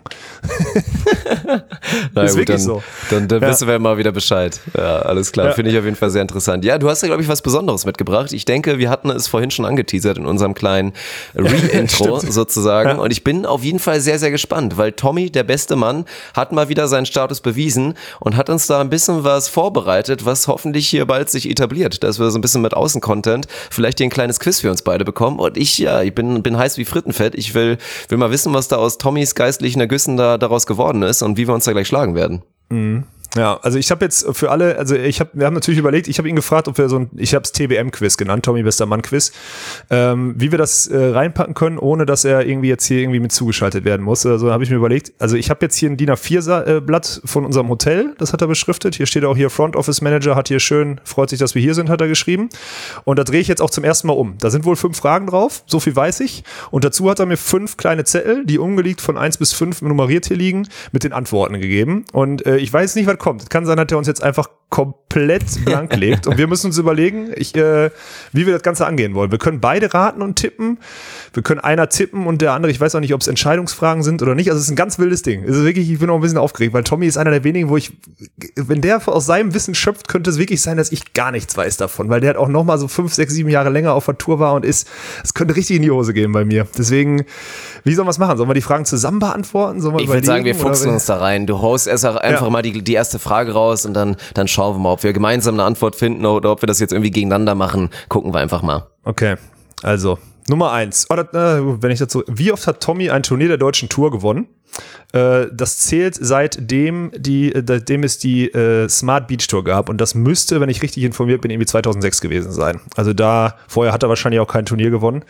Na ist gut, wirklich so. Dann wissen wir mal wieder Bescheid. Ja, alles klar. Ja. Finde ich auf jeden Fall sehr interessant. Ja, du hast ja, glaube ich, was Besonderes mitgebracht. Ich denke, wir hatten es vorhin schon angeteasert in unserem kleinen Re-Intro sozusagen. Ja. Und ich bin auf jeden Fall sehr, sehr gespannt, weil Tommy, der beste Mann, hat mal wieder seinen Status bewiesen und hat uns da ein bisschen was vorbereitet, was hoffentlich hier bald sich etabliert, dass wir so ein bisschen mit Außen-Content vielleicht hier ein kleines Quiz für uns beide bekommen. Und ich bin heiß wie Frittenfett. Ich will mal wissen, was da aus Tommys geistlichen Ergüssen daraus geworden ist und wie wir uns da gleich schlagen werden. Mhm. Ja, also ich habe jetzt für alle, wir haben natürlich überlegt, ich habe ihn gefragt, ob wir ich habe es TBM-Quiz genannt, Tommy Bester Mann-Quiz, wie wir das reinpacken können, ohne dass er irgendwie jetzt hier irgendwie mit zugeschaltet werden muss. Also habe ich mir überlegt, also ich habe jetzt hier ein DIN A4-Blatt von unserem Hotel, das hat er beschriftet, hier steht auch hier Front Office Manager, hat hier schön, freut sich, dass wir hier sind, hat er geschrieben und da drehe ich jetzt auch zum ersten Mal um. Da sind wohl 5 Fragen drauf, so viel weiß ich und dazu hat er mir 5 kleine Zettel, die umgelegt von 1 bis 5 nummeriert hier liegen, mit den Antworten gegeben und ich weiß nicht, was kommt. Es kann sein, dass er uns jetzt einfach komplett blank legt und wir müssen uns überlegen, wie wir das Ganze angehen wollen. Wir können beide raten und tippen. Wir können einer tippen und der andere, ich weiß auch nicht, ob es Entscheidungsfragen sind oder nicht. Also es ist ein ganz wildes Ding. Es ist wirklich, ich bin auch ein bisschen aufgeregt, weil Tommy ist einer der wenigen, wenn der aus seinem Wissen schöpft, könnte es wirklich sein, dass ich gar nichts weiß davon, weil der hat auch noch mal so 5, 6, 7 Jahre länger auf der Tour war und es könnte richtig in die Hose gehen bei mir. Deswegen, wie sollen wir es machen? Sollen wir die Fragen zusammen beantworten? Ich würde sagen, wir fuchsen uns da rein. Du haust erst einfach mal die erste Frage raus und dann schauen wir mal, ob wir gemeinsam eine Antwort finden oder ob wir das jetzt irgendwie gegeneinander machen. Gucken wir einfach mal. Okay, also Nummer 1. Wie oft hat Tommy ein Turnier der Deutschen Tour gewonnen? Das zählt seitdem es die Smart Beach Tour gab und das müsste, wenn ich richtig informiert bin, irgendwie 2006 gewesen sein. Also vorher hat er wahrscheinlich auch kein Turnier gewonnen.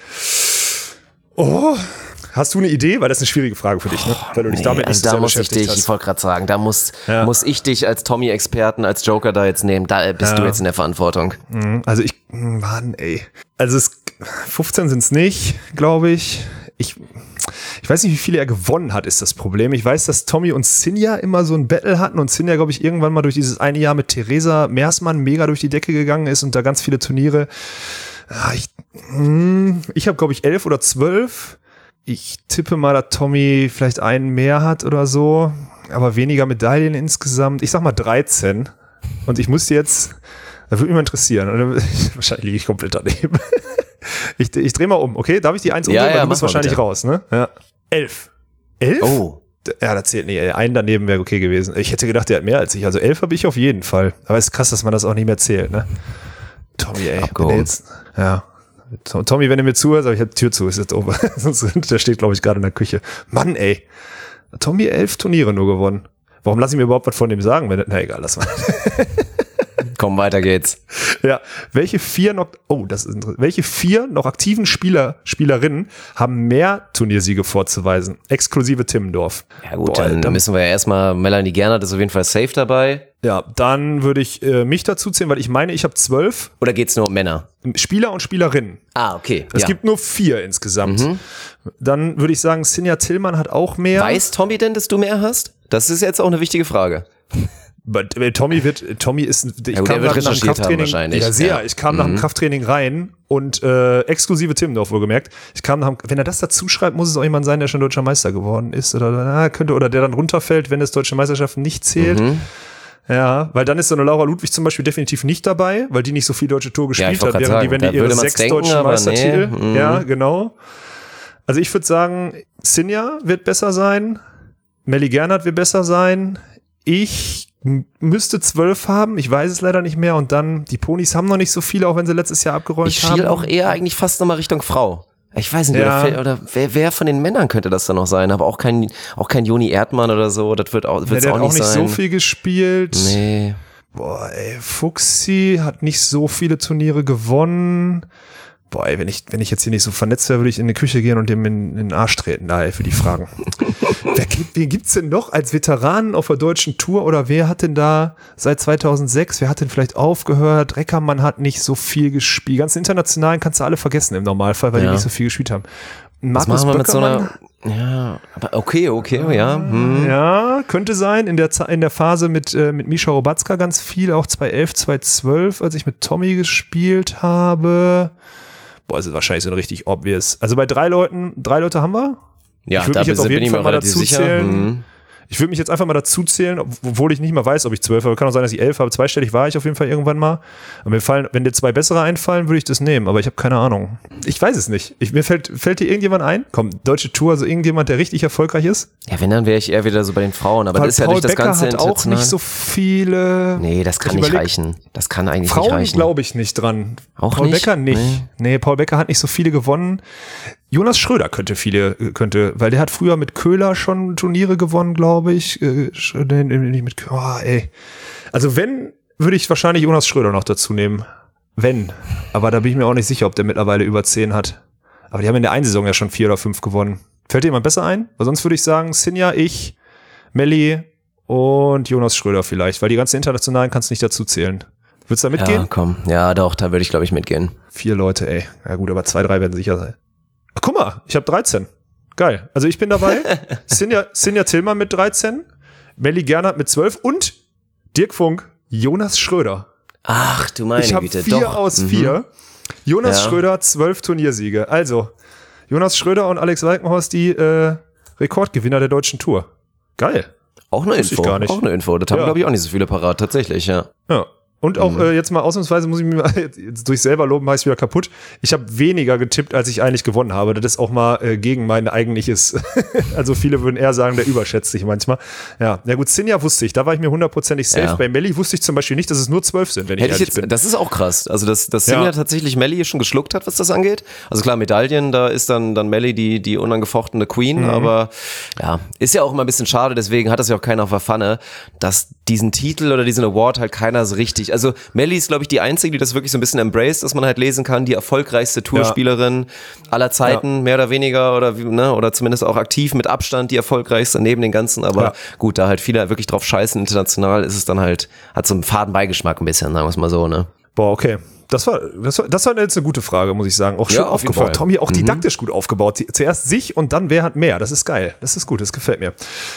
Oh, hast du eine Idee? Weil das ist eine schwierige Frage für dich, ne? Weil du dich damit nicht so sehr beschäftigt hast. Ich wollte gerade sagen, da muss ich dich als Tommy-Experten, als Joker da jetzt nehmen. Da bist du jetzt in der Verantwortung. Also Mann, ey. Also 15 sind es nicht, glaube ich. Ich weiß nicht, wie viele er gewonnen hat, ist das Problem. Ich weiß, dass Tommy und Sinja immer so ein Battle hatten und Sinja, glaube ich, irgendwann mal durch dieses eine Jahr mit Theresa Meersmann mega durch die Decke gegangen ist und da ganz viele Turniere. Ich habe, glaube ich, 11 oder 12. Ich tippe mal, dass Tommy vielleicht einen mehr hat oder so, aber weniger Medaillen insgesamt. Ich sag mal 13. Und ich muss jetzt, das würde mich mal interessieren. Wahrscheinlich liege ich komplett daneben. Ich drehe mal um, okay? Darf ich die 1 umdrehen? Ja, du bist wahrscheinlich raus, ne? Ja. 11. 11? Oh. Ja, das zählt nicht. Einen daneben wäre okay gewesen. Ich hätte gedacht, der hat mehr als ich. Also 11 habe ich auf jeden Fall. Aber es ist krass, dass man das auch nicht mehr zählt, ne? Tommy, ey. Tommy, wenn du mir zuhörst, aber ich habe die Tür zu, ist jetzt oben. Der steht, glaube ich, gerade in der Küche. Mann, ey. Tommy 11 Turniere nur gewonnen. Warum lasse ich mir überhaupt was von dem sagen? Na egal, lass mal. Komm, weiter geht's. Ja, welche 4 noch aktiven Spielerinnen haben mehr Turniersiege vorzuweisen? Exklusive Timmendorf. Ja gut, dann müssen wir ja erstmal, Melanie Gernert ist auf jeden Fall safe dabei. Ja, dann würde ich mich dazu zählen, weil ich meine, ich habe 12. Oder geht's nur um Männer? Spieler und Spielerinnen. Ah, okay. Es gibt nur 4 insgesamt. Mhm. Dann würde ich sagen, Sinja Tillmann hat auch mehr. Weiß Tommy denn, dass du mehr hast? Das ist jetzt auch eine wichtige Frage. Tommy ist, ich gut, kam er wird nach dem recherchiert haben Krafttraining, wahrscheinlich. ja sehr, Ja. ich kam nach dem Krafttraining rein und exklusive Timmendorf wohlgemerkt, wenn er das dazu schreibt, muss es auch jemand sein, der schon deutscher Meister geworden ist oder der dann runterfällt, wenn es deutsche Meisterschaften nicht zählt. Ja, weil dann ist so eine Laura Ludwig zum Beispiel definitiv nicht dabei, weil die nicht so viel deutsche Tour gespielt hat, während die ihre 6 deutschen Meistertitel. Nee. Ja, genau. Also ich würde sagen, Sinja wird besser sein, Melli Gernhardt wird besser sein, ich müsste 12 haben, ich weiß es leider nicht mehr und dann, die Ponys haben noch nicht so viele, auch wenn sie letztes Jahr abgeräumt haben. Ich schiel auch eher eigentlich fast nochmal Richtung Frau. Ich weiß nicht, oder wer von den Männern könnte das dann noch sein, aber auch kein Joni Erdmann oder so, das wird auch, wird's der auch hat nicht sein. auch nicht so viel gespielt. Nee. Boah, ey, Fuchsi hat nicht so viele Turniere gewonnen. Boah, ey, wenn ich jetzt hier nicht so vernetzt wäre, würde ich in die Küche gehen und dem in den Arsch treten, da für die Fragen. Wen gibt's denn noch als Veteranen auf der deutschen Tour oder wer hat denn da seit 2006, wer hat denn vielleicht aufgehört? Reckermann hat nicht so viel gespielt. Ganz internationalen kannst du alle vergessen im Normalfall, weil die nicht so viel gespielt haben. Markus Böckermann, ja, aber okay, ja. Ja, könnte sein. In der Phase mit Mischa Robatzka ganz viel, auch 2011, 2012, als ich mit Tommy gespielt habe. Boah, das ist wahrscheinlich so ein richtig obvious. Also bei 3 Leute haben wir? Ja, ich würde mich jetzt auf jeden Fall mal dazu sicher. zählen. Ich würde mich jetzt einfach mal dazu zählen, obwohl ich nicht mal weiß, ob ich 12 habe. Kann auch sein, dass ich 11 habe. Zweistellig war ich auf jeden Fall irgendwann mal. Und wenn dir 2 bessere einfallen, würde ich das nehmen. Aber ich habe keine Ahnung. Ich weiß es nicht. Mir fällt dir irgendjemand ein? Komm, deutsche Tour, also irgendjemand, der richtig erfolgreich ist? Ja, wenn, dann wäre ich eher wieder so bei den Frauen. Aber das ist ja durch das ganze Becker hat auch nicht so viele. Nee, das kann nicht reichen. Das kann eigentlich nicht reichen. Frauen glaube ich nicht dran. Auch Paul nicht? Becker nicht. Nee, Paul Becker hat nicht so viele gewonnen. Jonas Schröder weil der hat früher mit Köhler schon Turniere gewonnen, glaube ich. Also wenn, würde ich wahrscheinlich Jonas Schröder noch dazu nehmen. Wenn. Aber da bin ich mir auch nicht sicher, ob der mittlerweile über 10 hat. Aber die haben in der einen Saison ja schon 4 oder 5 gewonnen. Fällt dir jemand besser ein? Weil sonst würde ich sagen, Sinja, ich, Melli und Jonas Schröder vielleicht, weil die ganzen Internationalen kannst du nicht dazu zählen. Würdest du da mitgehen? Ja, komm. Ja, doch, da würde ich, glaube ich, mitgehen. 4 Leute, ey. Ja gut, aber 2, 3 werden sicher sein. Ach, guck mal, ich habe 13. Geil. Also ich bin dabei. Sinja Tillmann mit 13, Melli Gernhardt mit 12 und Dirk Funk, Jonas Schröder. Ach, du meine Güte, Ich habe 4 aus 4. Jonas Ja. Schröder, 12 Turniersiege. Also, Jonas Schröder und Alex Walkenhorst, die Rekordgewinner der deutschen Tour. Geil. Auch eine Wusste ich Info. gar nicht. Auch eine Info. Das haben, Ja. glaube ich, auch nicht so viele parat. Tatsächlich, ja. Ja. Und auch jetzt mal ausnahmsweise muss ich mich mal, jetzt durch selber loben, mache ich wieder kaputt. Ich habe weniger getippt, als ich eigentlich gewonnen habe. Das ist auch mal gegen mein eigentliches. Also viele würden eher sagen, der überschätzt sich manchmal. Ja gut, Sinja wusste ich, da war ich mir 100%ig safe. Ja. Bei Melli wusste ich zum Beispiel nicht, dass es nur 12 sind, wenn ich Hätte ich ehrlich jetzt, bin. das ist auch krass. Also, dass Sinja Ja. tatsächlich Melli schon geschluckt hat, was das angeht. Also klar, Medaillen, da ist dann Melli die unangefochtene Queen, aber ja, ist ja auch immer ein bisschen schade, deswegen hat das ja auch keiner auf der Pfanne, dass diesen Titel oder diesen Award halt keiner so richtig, also Melli ist, glaube ich, die Einzige, die das wirklich so ein bisschen embraced, dass man halt lesen kann, die erfolgreichste Tourspielerin aller Zeiten, mehr oder weniger, oder zumindest auch aktiv mit Abstand die erfolgreichste neben den ganzen, aber gut, da halt viele wirklich drauf scheißen international, ist es dann halt, hat so einen faden Beigeschmack ein bisschen, sagen wir es mal so, ne? Boah, okay. Das war jetzt eine gute Frage, muss ich sagen. Auch schön Ja, auf jeden Fall. aufgebaut. Tommy auch didaktisch gut aufgebaut. Zuerst sich und dann wer hat mehr. Das ist geil. Das ist gut, das gefällt mir.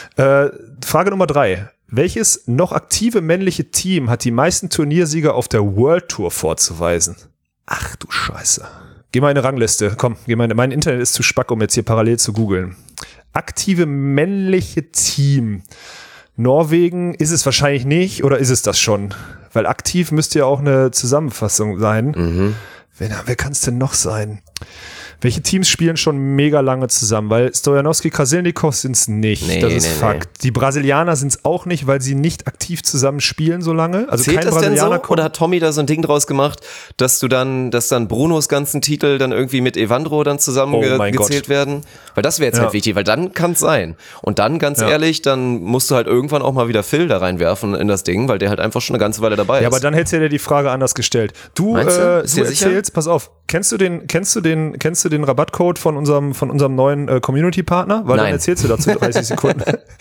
Frage Nummer 3. Welches noch aktive männliche Team hat die meisten Turniersieger auf der World Tour vorzuweisen? Ach du Scheiße. Geh mal in eine Rangliste. Komm, mein Internet ist zu spack, um jetzt hier parallel zu googeln. Aktive männliche Team. Norwegen ist es wahrscheinlich nicht, oder ist es das schon? Weil aktiv müsste ja auch eine Zusammenfassung sein. Wer kann es denn noch sein? Welche Teams spielen schon mega lange zusammen? Weil Stojanowski, Krasilnikov sind es nicht. Nee, das ist nee, Fakt. Die Brasilianer sind es auch nicht, weil sie nicht aktiv zusammen spielen so lange. Also Zählt kein das denn so? Brasilianer Oder hat Tommy da so ein Ding draus gemacht, dass dann Brunos ganzen Titel dann irgendwie mit Evandro dann zusammen Oh mein gezählt Gott. werden? Weil das wäre jetzt halt wichtig, weil dann kann es sein. Und dann, ganz ehrlich, dann musst du halt irgendwann auch mal wieder Phil da reinwerfen in das Ding, weil der halt einfach schon eine ganze Weile dabei ist. Ja, aber dann hättest du dir die Frage anders gestellt. Du Meinst du? Ist dir erzählst, sicher? pass auf, Kennst du den Rabattcode von unserem neuen Community-Partner? Weil Nein. dann erzählst du dazu 30 Sekunden.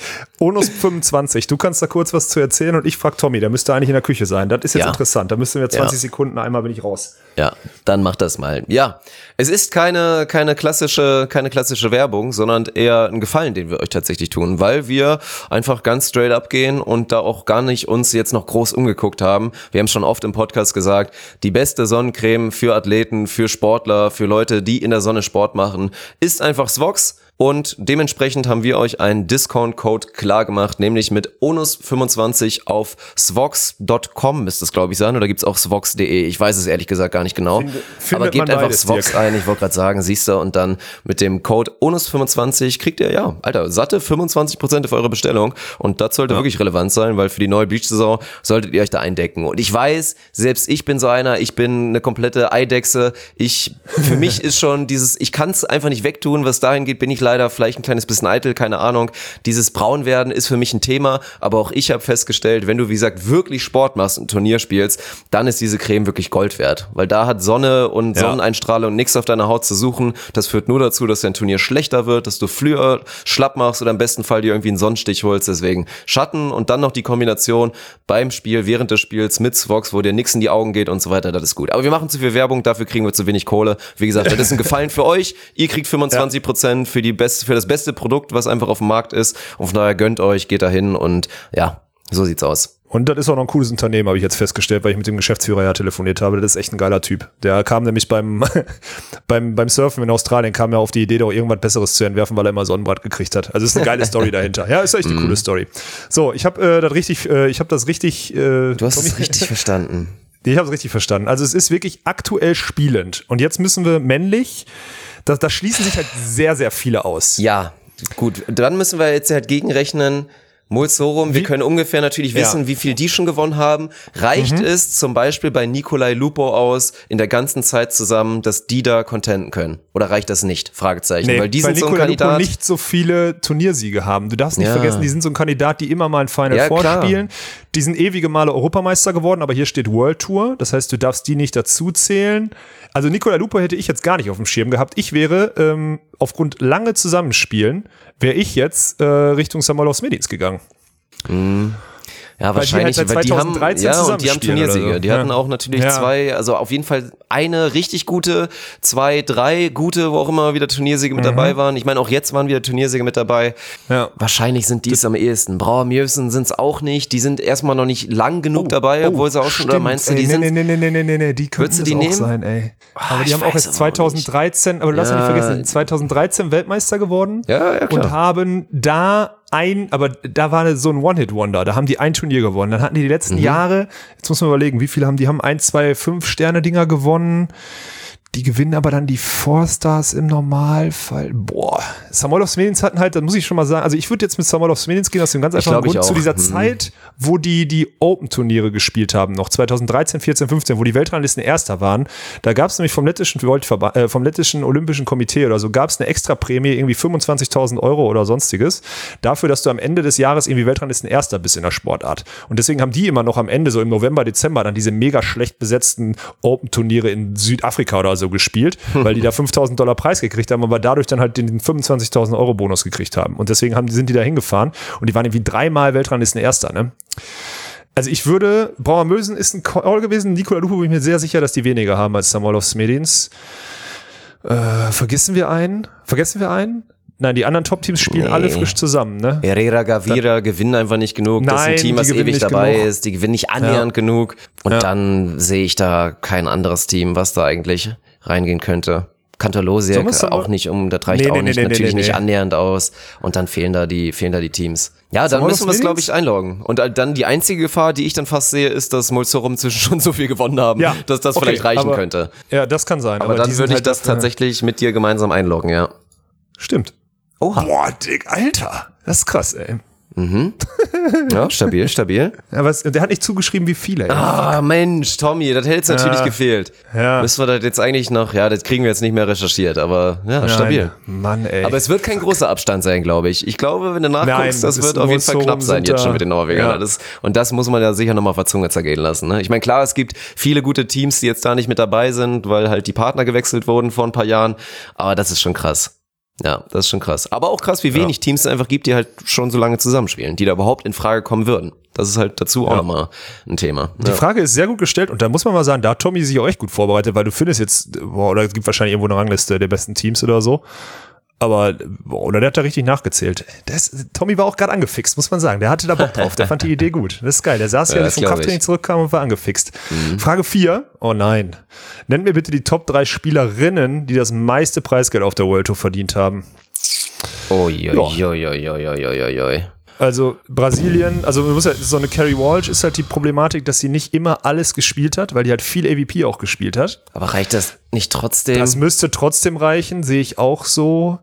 Onus25. Du kannst da kurz was zu erzählen und ich frag Tommy, der müsste eigentlich in der Küche sein. Das ist jetzt interessant. Da müssen wir 20 Sekunden, einmal bin ich raus. Ja, dann mach das mal. Ja, es ist keine klassische Werbung, sondern eher ein Gefallen, den wir euch tatsächlich tun, weil wir einfach ganz straight up gehen und da auch gar nicht uns jetzt noch groß umgeguckt haben. Wir haben es schon oft im Podcast gesagt, die beste Sonnencreme für Athleten, für Sportler, für Leute, die in der Sonne Sport machen, ist einfach Svox. Und dementsprechend haben wir euch einen Discount-Code klar gemacht, nämlich mit Onus25 auf svox.com müsste es, glaube ich, sein. Oder gibt's auch svox.de? Ich weiß es ehrlich gesagt gar nicht genau. Aber gebt einfach Svox ein, ich wollte gerade sagen, siehst du, und dann mit dem Code Onus25 kriegt ihr, satte 25% auf eure Bestellung. Und das sollte wirklich relevant sein, weil für die neue Beach-Saison solltet ihr euch da eindecken. Und ich weiß, selbst ich bin so einer, ich bin eine komplette Eidechse. Für mich ist schon ich kann es einfach nicht wegtun, was dahin geht, bin ich leider vielleicht ein kleines bisschen eitel, keine Ahnung. Dieses Braunwerden ist für mich ein Thema, aber auch ich habe festgestellt, wenn du, wie gesagt, wirklich Sport machst und ein Turnier spielst, dann ist diese Creme wirklich Gold wert, weil da hat Sonne und Sonneneinstrahlung nichts auf deiner Haut zu suchen. Das führt nur dazu, dass dein Turnier schlechter wird, dass du früher schlapp machst oder im besten Fall dir irgendwie einen Sonnenstich holst. Deswegen Schatten und dann noch die Kombination beim Spiel, während des Spiels mit Svox, wo dir nichts in die Augen geht und so weiter, das ist gut. Aber wir machen zu viel Werbung, dafür kriegen wir zu wenig Kohle. Wie gesagt, das ist ein Gefallen für euch. Ihr kriegt 25% für das beste Produkt, was einfach auf dem Markt ist. Und von daher gönnt euch, geht da hin und so sieht's aus. Und das ist auch noch ein cooles Unternehmen, habe ich jetzt festgestellt, weil ich mit dem Geschäftsführer telefoniert habe. Das ist echt ein geiler Typ. Der kam nämlich beim Surfen in Australien, kam ja auf die Idee, da auch irgendwas Besseres zu entwerfen, weil er immer Sonnenbrand gekriegt hat. Also ist eine geile Story dahinter. Ja, ist echt eine coole Story. So, ich habe das richtig. Du hast es richtig verstanden. Ich habe es richtig verstanden. Also es ist wirklich aktuell spielend. Und jetzt müssen wir männlich. Da schließen sich halt sehr, sehr viele aus. Ja, gut. Dann müssen wir jetzt halt gegenrechnen. Mulsorum, wir können ungefähr natürlich wissen, wie viel die schon gewonnen haben. Reicht es zum Beispiel bei Nikolai Lupo aus in der ganzen Zeit zusammen, dass die da contenten können? Oder reicht das nicht? Fragezeichen. Nee, weil die sind so ein Nikolai Kandidat. Lupo nicht so viele Turniersiege haben. Du darfst nicht vergessen, die sind so ein Kandidat, die immer mal ein Final Four spielen. Die sind ewige Male Europameister geworden, aber hier steht World Tour. Das heißt, du darfst die nicht dazu zählen. Also Nikolai Lupo hätte ich jetzt gar nicht auf dem Schirm gehabt. Ich wäre, aufgrund lange Zusammenspielen, wäre ich jetzt Richtung Samolovs Medins gegangen. Ja, wahrscheinlich, weil die haben Turniersiege. So. Die hatten auch natürlich zwei, also auf jeden Fall eine richtig gute, 2, 3 gute, wo auch immer wieder Turniersiege mit dabei waren. Ich meine, auch jetzt waren wieder Turniersiege mit dabei. Ja. Wahrscheinlich sind die es am ehesten. Brauer Mjøsen sind es auch nicht. Die sind erstmal noch nicht lang genug dabei, obwohl sie auch schon, oder meinst du, die sind... Nee, die könnten die auch sein, ey. Aber die haben auch jetzt 2013, aber lass mich nicht vergessen, 2013 Weltmeister geworden. Ja, klar. Und haben da aber da war so ein One-Hit-Wonder, da haben die ein Turnier gewonnen. Dann hatten die letzten Jahre, jetzt muss man überlegen, wie viele haben die? Haben 1, 2, 5-Sterne-Dinger gewonnen. Die gewinnen aber dann die Four-Stars im Normalfall. Samolovs Medins hatten halt, das muss ich schon mal sagen, also ich würde jetzt mit Samolovs Medins gehen aus dem ganz einfachen Grund, zu dieser Zeit, wo die Open-Turniere gespielt haben, noch 2013, 14, 15, wo die Weltranglisten Erster waren, da gab es nämlich vom lettischen Olympischen Komitee oder so, gab es eine Extra-Prämie, irgendwie 25.000 Euro oder sonstiges, dafür, dass du am Ende des Jahres irgendwie Weltranglisten Erster bist in der Sportart. Und deswegen haben die immer noch am Ende, so im November, Dezember, dann diese mega schlecht besetzten Open-Turniere in Südafrika oder so gespielt, weil die da $5.000 Preis gekriegt haben, aber dadurch dann halt den 25.000 Euro Bonus gekriegt haben. Und deswegen sind die da hingefahren und die waren irgendwie 3-mal Weltranglisten Erster, ne? Also ich würde, Brauer Mjøsen ist ein Call gewesen, Nikolai Lupo bin ich mir sehr sicher, dass die weniger haben als Samolovs Medins. Vergessen wir einen? Nein, die anderen Top-Teams spielen alle frisch zusammen, ne? Herrera, Gavira gewinnen einfach nicht genug. Das ist ein Team, was ewig dabei ist. Die gewinnen nicht annähernd genug. Und dann sehe ich da kein anderes Team, was da eigentlich reingehen könnte. Kantor-Losiek auch nicht, das reicht auch nicht, natürlich nicht annähernd aus. Und dann fehlen da die Teams. Ja, dann müssen wir es, glaube ich, einloggen. Und dann die einzige Gefahr, die ich dann fast sehe, ist, dass Mulsorum zwischen schon so viel gewonnen haben, dass das vielleicht reichen könnte. Ja, das kann sein. Aber dann würde ich das tatsächlich mit dir gemeinsam einloggen, ja. Stimmt. Oha. Boah, Dick, Alter. Das ist krass, ey. Ja, stabil. Aber der hat nicht zugeschrieben, wie viele. Ah, Mensch, Tommy, das hätte jetzt natürlich gefehlt. Ja. Müssen wir das jetzt eigentlich noch, das kriegen wir jetzt nicht mehr recherchiert, aber ja, stabil. Mann, ey. Aber es wird kein großer Abstand sein, glaube ich. Ich glaube, wenn du nachguckst, Nein, das wird auf jeden Fall knapp sein jetzt schon mit den Norwegern. Ja. Und das muss man ja sicher nochmal auf der Zunge zergehen lassen. Ne? Ich meine, klar, es gibt viele gute Teams, die jetzt da nicht mit dabei sind, weil halt die Partner gewechselt wurden vor ein paar Jahren, aber das ist schon krass. Ja, das ist schon krass. Aber auch krass, wie wenig Teams es einfach gibt, die halt schon so lange zusammenspielen, die da überhaupt in Frage kommen würden. Das ist halt dazu auch nochmal ein Thema. Die Frage ist sehr gut gestellt und da muss man mal sagen, da hat Tommy sich auch echt gut vorbereitet, weil du findest jetzt, oder es gibt wahrscheinlich irgendwo eine Rangliste der besten Teams oder so. Aber, oder der hat da richtig nachgezählt. Tommy war auch gerade angefixt, muss man sagen. Der hatte da Bock drauf, der fand die Idee gut. Das ist geil. Der saß ja, als vom Krafttraining zurückkam und war angefixt. Frage 4. Oh nein. Nennt mir bitte die Top 3 Spielerinnen, die das meiste Preisgeld auf der World Tour verdient haben. Also Brasilien, also man muss ja, so eine Kerry Walsh ist halt die Problematik, dass sie nicht immer alles gespielt hat, weil die halt viel AVP auch gespielt hat. Aber reicht das nicht trotzdem? Das müsste trotzdem reichen, sehe ich auch so.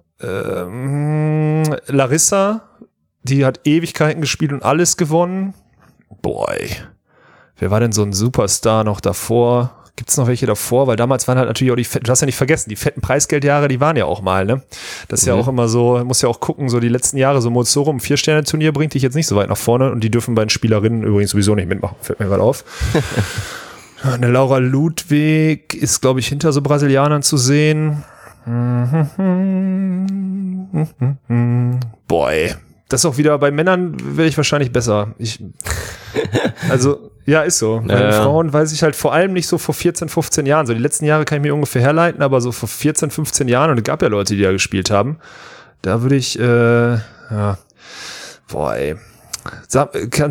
Larissa, die hat Ewigkeiten gespielt und alles gewonnen. Boy. Wer war denn so ein Superstar noch davor? Gibt's noch welche davor? Weil damals waren halt natürlich auch du hast ja nicht vergessen, die fetten Preisgeldjahre, die waren ja auch mal, ne? Das ist ja auch immer so, muss ja auch gucken, so die letzten Jahre, so Mozorum 4-Sterne-Turnier bringt dich jetzt nicht so weit nach vorne und die dürfen bei den Spielerinnen übrigens sowieso nicht mitmachen, fällt mir gerade auf. Eine Laura Ludwig ist, glaube ich, hinter so Brasilianern zu sehen. Boy. Das ist auch wieder, bei Männern wäre ich wahrscheinlich besser. Also, ja, ist so. Bei den Frauen weiß ich halt vor allem nicht so vor 14, 15 Jahren. So die letzten Jahre kann ich mir ungefähr herleiten, aber so vor 14, 15 Jahren, und es gab ja Leute, die da gespielt haben, da würde ich, boah, ey. Das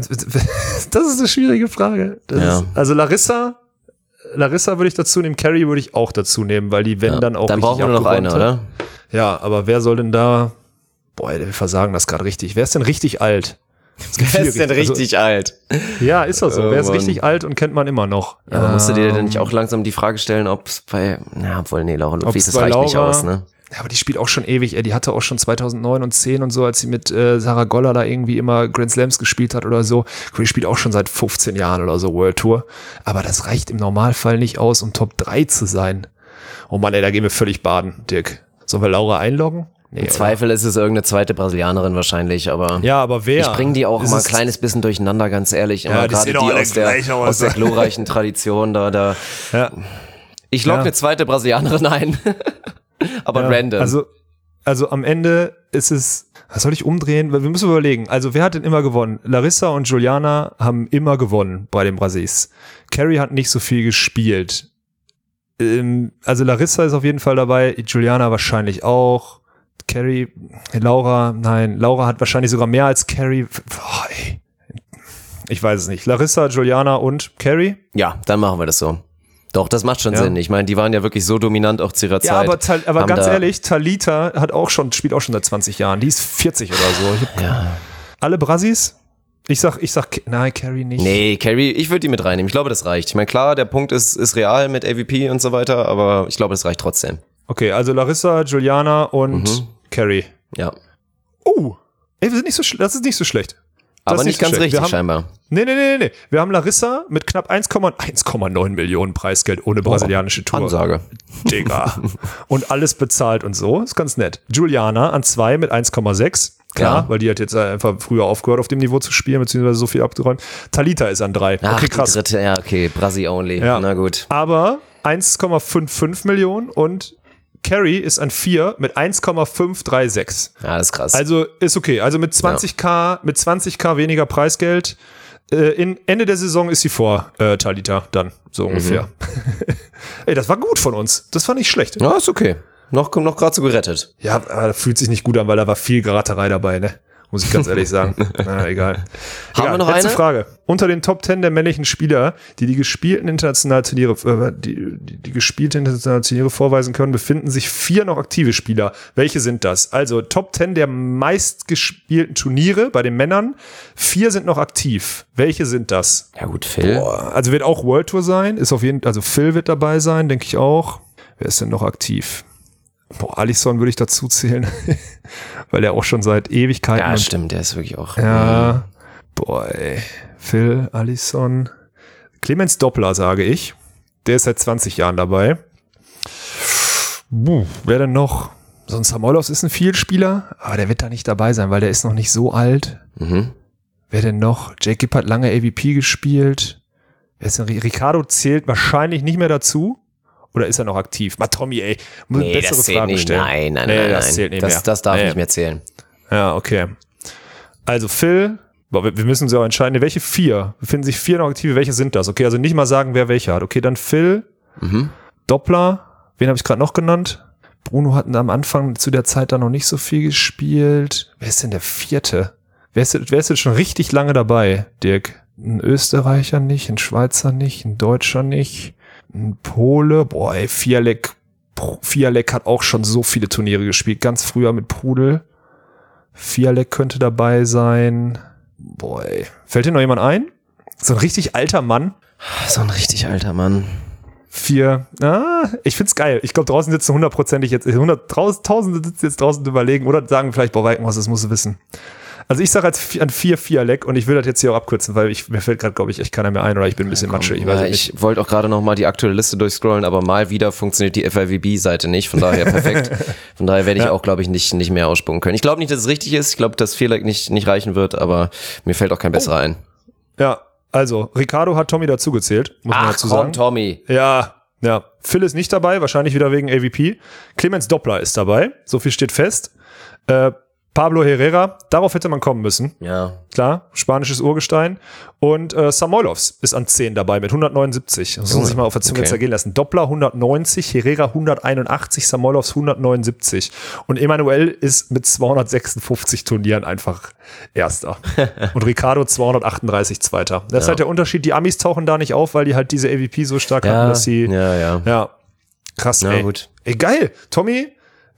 ist eine schwierige Frage. Also Larissa würde ich dazu nehmen, Kerry würde ich auch dazu nehmen, weil die, wenn dann auch. Dann brauchen wir nur noch eine, oder? Ja, aber wer soll denn da, boah, wir versagen das gerade richtig. Wer ist denn richtig alt? Wer ist denn richtig alt? Ja, ist das so. Wer ist richtig alt und kennt man immer noch? Ja, aber musst du dir denn nicht auch langsam die Frage stellen, ob es bei, Laura Ludwig, das reicht nicht aus, ne? Ja, aber die spielt auch schon ewig. Die hatte auch schon 2009 und 10 und so, als sie mit Sarah Goller da irgendwie immer Grand Slams gespielt hat oder so. Die spielt auch schon seit 15 Jahren oder so World Tour. Aber das reicht im Normalfall nicht aus, um Top 3 zu sein. Oh Mann, ey, da gehen wir völlig baden, Dirk. Sollen wir Laura einloggen? Nee, im Zweifel ist es irgendeine zweite Brasilianerin wahrscheinlich, aber ja, aber wer? Ich bringe die auch immer ein kleines bisschen durcheinander, ganz ehrlich. Immer gerade die aus der glorreichen Tradition da. Ja. Ich logge eine zweite Brasilianerin ein, aber random. Also am Ende ist es, was soll ich umdrehen? Weil wir müssen überlegen, also wer hat denn immer gewonnen? Larissa und Juliana haben immer gewonnen bei den Brasis. Kerry hat nicht so viel gespielt. Also Larissa ist auf jeden Fall dabei, Juliana wahrscheinlich auch. Kerry, Laura hat wahrscheinlich sogar mehr als Kerry. Boah, ey. Ich weiß es nicht. Larissa, Juliana und Kerry? Ja, dann machen wir das so. Doch, das macht schon Sinn. Ich meine, die waren ja wirklich so dominant auch zu ihrer Zeit. Ja, aber ganz ehrlich, Talita spielt auch schon seit 20 Jahren. Die ist 40 oder so. Alle Brasis? Ich sag, nein, Kerry nicht. Nee, Kerry, ich würde die mit reinnehmen. Ich glaube, das reicht. Ich meine, klar, der Punkt ist real mit AVP und so weiter, aber ich glaube, das reicht trotzdem. Okay, also Larissa, Juliana und Kerry. Ja. Ey, das ist nicht so schlecht. Aber nicht ganz richtig, scheinbar. Nee. Wir haben Larissa mit knapp 1,9 Millionen Preisgeld ohne brasilianische Tour. Ansage. Digga. Und alles bezahlt und so. Ist ganz nett. Juliana an 2 mit 1,6. Klar, weil die hat jetzt einfach früher aufgehört, auf dem Niveau zu spielen, beziehungsweise so viel abgeräumt. Talita ist an 3. Okay, krass. Die dritte, Brasi only. Ja. Na gut. Aber 1,55 Millionen und Kerry ist an 4 mit 1,536. Ja, das ist krass. Also ist okay. Also mit 20k weniger Preisgeld. Ende der Saison ist sie vor Talita dann, so ungefähr. Ey, das war gut von uns. Das fand ich schlecht. Ja, ist okay. Noch gerade so gerettet. Ja, aber fühlt sich nicht gut an, weil da war viel Geraterei dabei, ne? Muss ich ganz ehrlich sagen. Na, egal. Haben wir noch letzte eine? Frage. Unter den Top 10 der männlichen Spieler, die gespielten internationalen Turniere, die gespielte internationale Turniere vorweisen können, befinden sich 4 noch aktive Spieler. Welche sind das? Also Top 10 der meistgespielten Turniere bei den Männern. 4 sind noch aktiv. Welche sind das? Ja gut, Phil. Also wird auch World Tour sein. Also Phil wird dabei sein, denke ich auch. Wer ist denn noch aktiv? Alisson würde ich dazu zählen, weil der auch schon seit Ewigkeiten... Ja, stimmt, der ist wirklich auch... Ja, Phil, Alisson... Clemens Doppler, sage ich. Der ist seit 20 Jahren dabei. Wer denn noch? So ein Samolos ist ein Vielspieler, aber der wird da nicht dabei sein, weil der ist noch nicht so alt. Wer denn noch? Jake Gibb hat lange AVP gespielt. Wer ist denn? Ricardo zählt wahrscheinlich nicht mehr dazu. Oder ist er noch aktiv? Tommy, ey. Nee, bessere das zählt Fragen nicht. Stellen. Nein. Das zählt nicht mehr. Das darf nicht mehr zählen. Ja, okay. Also Phil, wir müssen uns ja auch entscheiden, welche 4? Befinden sich 4 noch aktive, welche sind das? Okay, also nicht mal sagen, wer welche hat. Okay, dann Phil, Doppler, wen habe ich gerade noch genannt? Bruno hatten am Anfang zu der Zeit da noch nicht so viel gespielt. Wer ist denn der 4.? Wer ist jetzt schon richtig lange dabei, Dirk? Ein Österreicher nicht, ein Schweizer nicht, ein Deutscher nicht, ein Pole. Fialek hat auch schon so viele Turniere gespielt. Ganz früher mit Prudel. Fialek könnte dabei sein. Fällt dir noch jemand ein? So ein richtig alter Mann. So ein richtig alter Mann. 4. Ich find's geil. Ich glaube, draußen sitzen 100%ig jetzt, 100.000 sitzen jetzt draußen und überlegen oder sagen vielleicht, Weikenhaus, das musst du wissen. Also ich sage an 4 Fialek und ich will das jetzt hier auch abkürzen, weil mir fällt gerade, glaube ich, echt keiner mehr ein oder ich bin ein bisschen Matsche. Ich wollte auch gerade noch mal die aktuelle Liste durchscrollen, aber mal wieder funktioniert die FIVB-Seite nicht, von daher perfekt. Von daher werde ich auch, glaube ich, nicht mehr ausspucken können. Ich glaube nicht, dass es richtig ist. Ich glaube, dass Fialek nicht reichen wird, aber mir fällt auch kein besserer ein. Ja, also Ricardo hat Tommy dazugezählt, muss man dazu sagen. Tommy. Ja. Phil ist nicht dabei, wahrscheinlich wieder wegen AVP. Clemens Doppler ist dabei, so viel steht fest. Pablo Herrera, darauf hätte man kommen müssen. Ja. Klar, spanisches Urgestein. Und Samoilovs ist an 10 dabei mit 179. Das muss man sich mal auf der Zunge zergehen lassen. Doppler 190, Herrera 181, Samoilovs 179. Und Emanuel ist mit 256 Turnieren einfach Erster. Und Ricardo 238 Zweiter. Das ist halt der Unterschied. Die Amis tauchen da nicht auf, weil die halt diese AVP so stark hatten, dass sie... Ja. Krass, ey. Gut. Ey, geil. Tommy...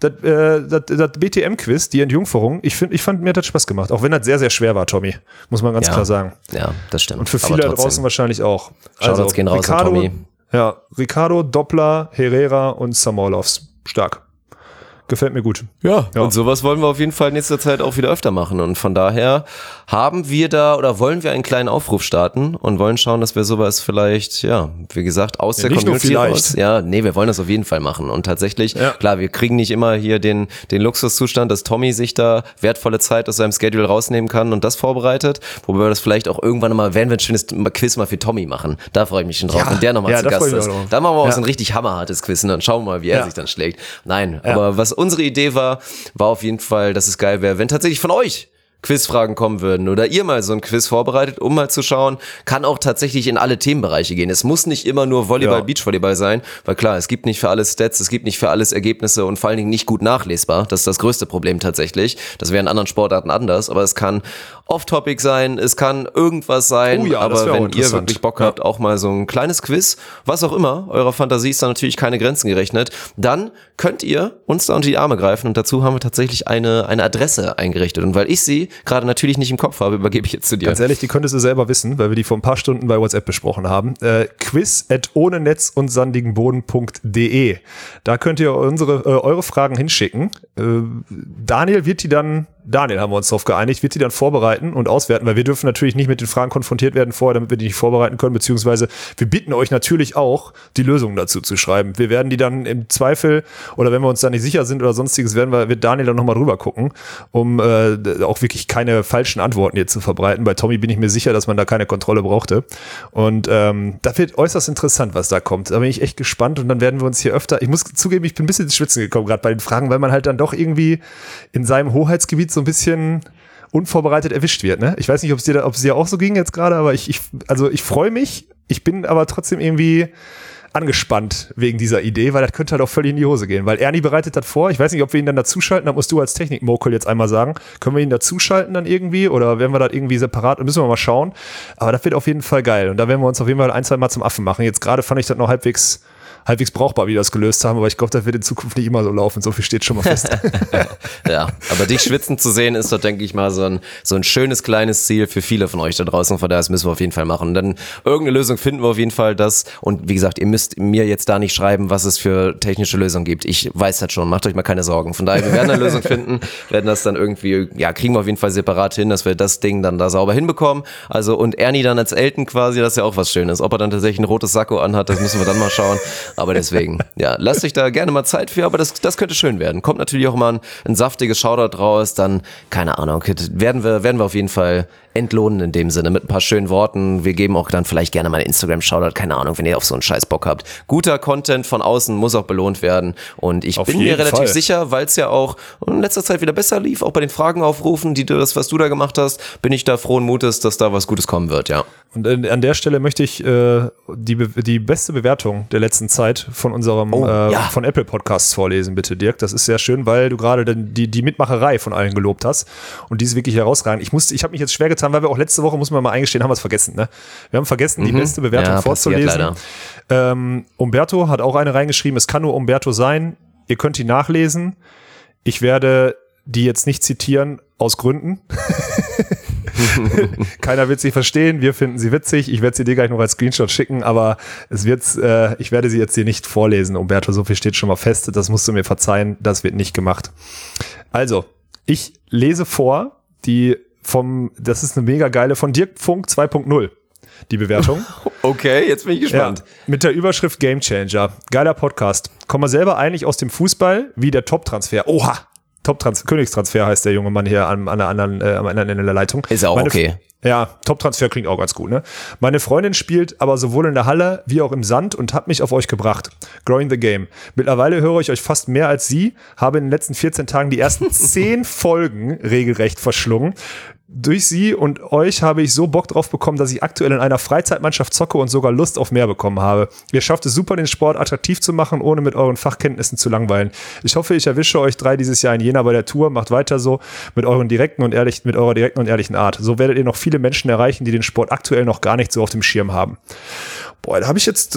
Das BTM-Quiz, die Entjungferung, ich fand, mir hat das Spaß gemacht. Auch wenn das sehr, sehr schwer war, Tommy. Muss man ganz klar sagen. Ja, das stimmt. Und für viele da draußen wahrscheinlich auch. Shoutouts gehen raus an Tommy. Ja, Ricardo, Doppler, Herrera und Samoilovs. Stark. Gefällt mir gut. Ja, und sowas wollen wir auf jeden Fall in nächster Zeit auch wieder öfter machen. Und von daher wollen wir einen kleinen Aufruf starten und wollen schauen, dass wir sowas vielleicht, wie gesagt, aus der Community raus. Wir wollen das auf jeden Fall machen. Und tatsächlich, klar, wir kriegen nicht immer hier den Luxuszustand, dass Tommy sich da wertvolle Zeit aus seinem Schedule rausnehmen kann und das vorbereitet. Wobei wir das vielleicht auch irgendwann mal, werden wir ein schönes Quiz mal für Tommy machen. Da freue ich mich schon drauf. Wenn der nochmal zu Gast ist. Dann machen wir auch so ein richtig hammerhartes Quiz und dann schauen wir mal, wie er sich dann schlägt. Nein, aber was unsere Idee war auf jeden Fall, dass es geil wäre, wenn tatsächlich von euch Quizfragen kommen würden oder ihr mal so ein Quiz vorbereitet, um mal zu schauen, kann auch tatsächlich in alle Themenbereiche gehen. Es muss nicht immer nur Volleyball, Beachvolleyball sein, weil klar, es gibt nicht für alles Stats, es gibt nicht für alles Ergebnisse und vor allen Dingen nicht gut nachlesbar. Das ist das größte Problem tatsächlich. Das wäre in anderen Sportarten anders, aber es kann off-topic sein, es kann irgendwas sein, aber wenn ihr wirklich Bock habt, auch mal so ein kleines Quiz, was auch immer, eurer Fantasie ist da natürlich keine Grenzen gerechnet, dann könnt ihr uns da unter die Arme greifen und dazu haben wir tatsächlich eine Adresse eingerichtet und weil ich sie gerade natürlich nicht im Kopf habe, übergebe ich jetzt zu dir. Ganz ehrlich, die könntest du selber wissen, weil wir die vor ein paar Stunden bei WhatsApp besprochen haben. quiz@ohnenetz-und-sandigenboden.de. Da könnt ihr eure Fragen hinschicken. Daniel haben wir uns darauf geeinigt, wird die dann vorbereiten und auswerten, weil wir dürfen natürlich nicht mit den Fragen konfrontiert werden vorher, damit wir die nicht vorbereiten können, beziehungsweise wir bitten euch natürlich auch, die Lösungen dazu zu schreiben. Wir werden die dann im Zweifel, oder wenn wir uns da nicht sicher sind oder sonstiges, wird Daniel dann nochmal drüber gucken, um auch wirklich keine falschen Antworten hier zu verbreiten. Bei Tommy bin ich mir sicher, dass man da keine Kontrolle brauchte. Und das wird äußerst interessant, was da kommt. Da bin ich echt gespannt und dann werden wir uns hier öfter, ich muss zugeben, ich bin ein bisschen ins Schwitzen gekommen, gerade bei den Fragen, weil man halt dann doch irgendwie in seinem Hoheitsgebiet so ein bisschen unvorbereitet erwischt wird, ne? Ich weiß nicht, ob es dir auch so ging jetzt gerade, aber ich freue mich, ich bin aber trotzdem irgendwie angespannt wegen dieser Idee, weil das könnte halt auch völlig in die Hose gehen, weil Ernie bereitet das vor, ich weiß nicht, ob wir ihn dann dazuschalten, da musst du als Technik-Mogul jetzt einmal sagen, können wir ihn dazuschalten dann irgendwie oder werden wir das irgendwie separat, müssen wir mal schauen, aber das wird auf jeden Fall geil und da werden wir uns auf jeden Fall 1-2 Mal zum Affen machen. Jetzt gerade fand ich das noch halbwegs halbwegs brauchbar, wie die das gelöst haben, aber ich glaube, das wird in Zukunft nicht immer so laufen. So viel steht schon mal fest. Ja, aber dich schwitzen zu sehen, ist doch, denke ich mal, so ein schönes kleines Ziel für viele von euch da draußen. Von daher, das müssen wir auf jeden Fall machen. Und dann irgendeine Lösung finden wir auf jeden Fall. Und wie gesagt, ihr müsst mir jetzt da nicht schreiben, was es für technische Lösungen gibt. Ich weiß das schon, macht euch mal keine Sorgen. Von daher, wir werden eine Lösung finden, werden das dann irgendwie, ja, kriegen wir auf jeden Fall separat hin, dass wir das Ding dann da sauber hinbekommen. Also, und Ernie dann als Elton quasi, das ist ja auch was Schönes. Ob er dann tatsächlich ein rotes Sakko anhat, das müssen wir dann mal schauen. Aber deswegen, ja, lasst euch da gerne mal Zeit für, aber das könnte schön werden. Kommt natürlich auch mal ein saftiges Shoutout raus, dann, keine Ahnung, werden wir auf jeden Fall entlohnen in dem Sinne, mit ein paar schönen Worten. Wir geben auch dann vielleicht gerne mal einen Instagram-Shoutout, keine Ahnung, wenn ihr auf so einen Scheiß Bock habt. Guter Content von außen muss auch belohnt werden und ich bin mir relativ sicher, weil es ja auch in letzter Zeit wieder besser lief, auch bei den Fragenaufrufen, was du da gemacht hast, bin ich da frohen Mutes, dass da was Gutes kommen wird, ja. Und an der Stelle möchte ich die beste Bewertung der letzten Zeit von unserem von Apple Podcasts vorlesen, bitte, Dirk. Das ist sehr schön, weil du gerade die Mitmacherei von allen gelobt hast und die ist wirklich herausragend. Ich habe mich jetzt schwer getan, weil wir auch letzte Woche, muss man mal eingestehen, haben wir es vergessen, ne? Wir haben vergessen, die beste Bewertung vorzulesen. Umberto hat auch eine reingeschrieben, es kann nur Umberto sein. Ihr könnt die nachlesen. Ich werde die jetzt nicht zitieren, aus Gründen. Keiner wird sie verstehen, wir finden sie witzig. Ich werde sie dir gleich noch als Screenshot schicken, aber ich werde sie jetzt hier nicht vorlesen, Umberto, so viel steht schon mal fest. Das musst du mir verzeihen, das wird nicht gemacht. Also, ich lese vor, das ist eine mega geile, von Dirk Funk 2.0. Die Bewertung. Okay, jetzt bin ich gespannt. Ja, mit der Überschrift Game Changer. Geiler Podcast. Komme selber eigentlich aus dem Fußball wie der Top-Transfer. Oha! Königstransfer heißt der junge Mann hier am anderen Ende der Leitung. Ist auch okay. Ja, Top-Transfer klingt auch ganz gut, ne? Meine Freundin spielt aber sowohl in der Halle wie auch im Sand und hat mich auf euch gebracht. Growing the Game. Mittlerweile höre ich euch fast mehr als sie, habe in den letzten 14 Tagen die ersten 10 Folgen regelrecht verschlungen. Durch sie und euch habe ich so Bock drauf bekommen, dass ich aktuell in einer Freizeitmannschaft zocke und sogar Lust auf mehr bekommen habe. Ihr schafft es super, den Sport attraktiv zu machen, ohne mit euren Fachkenntnissen zu langweilen. Ich hoffe, ich erwische euch 3 dieses Jahr in Jena bei der Tour. Macht weiter so mit eurer direkten und ehrlichen Art. So werdet ihr noch viele Menschen erreichen, die den Sport aktuell noch gar nicht so auf dem Schirm haben. Boah, da habe ich jetzt,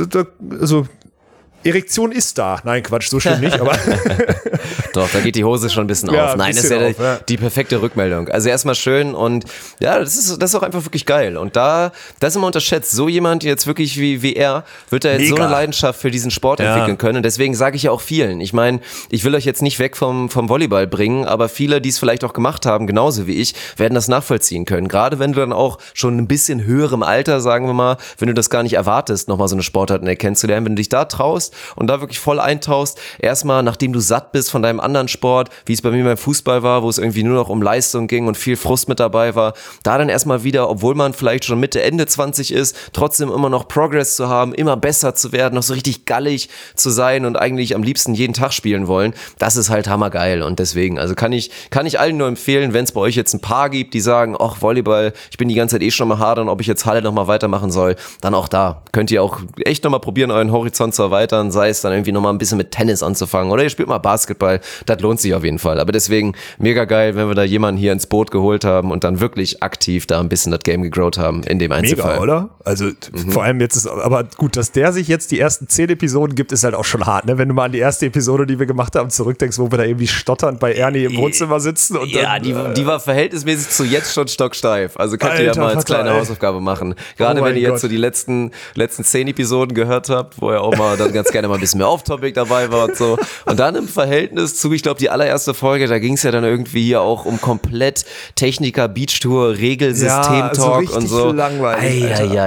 Erektion ist da. Nein, Quatsch, so schlimm nicht, aber doch, da geht die Hose schon ein bisschen auf. Nein, das ist ja die perfekte Rückmeldung. Also erstmal schön und ja, das ist auch einfach wirklich geil. Und das ist immer unterschätzt. So jemand jetzt wirklich wie er, wird da jetzt so eine Leidenschaft für diesen Sport entwickeln können. Und deswegen sage ich ja auch vielen. Ich meine, ich will euch jetzt nicht weg vom Volleyball bringen, aber viele, die es vielleicht auch gemacht haben, genauso wie ich, werden das nachvollziehen können. Gerade wenn du dann auch schon ein bisschen höherem Alter, sagen wir mal, wenn du das gar nicht erwartest, nochmal so eine Sportart kennenzulernen, wenn du dich da traust und da wirklich voll eintauchst, erstmal, nachdem du satt bist von deinem anderen Sport, wie es bei mir beim Fußball war, wo es irgendwie nur noch um Leistung ging und viel Frust mit dabei war, da dann erstmal wieder, obwohl man vielleicht schon Mitte, Ende 20 ist, trotzdem immer noch Progress zu haben, immer besser zu werden, noch so richtig gallig zu sein und eigentlich am liebsten jeden Tag spielen wollen, das ist halt hammergeil und deswegen, also kann ich allen nur empfehlen, wenn es bei euch jetzt ein paar gibt, die sagen, ach Volleyball, ich bin die ganze Zeit schon mal hadern, ob ich jetzt Halle nochmal weitermachen soll, dann auch da könnt ihr auch echt nochmal probieren, euren Horizont zu erweitern, sei es dann irgendwie nochmal ein bisschen mit Tennis anzufangen oder ihr spielt mal Basketball, das lohnt sich auf jeden Fall. Aber deswegen mega geil, wenn wir da jemanden hier ins Boot geholt haben und dann wirklich aktiv da ein bisschen das Game gegrowt haben in dem Einzelfall. Mega, oder? Also vor allem jetzt ist, aber gut, dass der sich jetzt die ersten 10 Episoden gibt, ist halt auch schon hart, ne? Wenn du mal an die erste Episode, die wir gemacht haben, zurückdenkst, wo wir da irgendwie stotternd bei Ernie im Wohnzimmer sitzen. Und ja, dann, die war verhältnismäßig zu jetzt schon stocksteif. Also könnt ihr ja mal als kleine Hausaufgabe machen. Gerade wenn ihr jetzt so die letzten 10 Episoden gehört habt, wo ihr auch mal dann ganz gerne mal ein bisschen mehr Off-Topic dabei war und so. Und dann im Verhältnis zu, ich glaube, die allererste Folge, da ging es ja dann irgendwie hier auch um komplett Techniker, Beachtour, Regelsystem-Talk und so. Langweilig.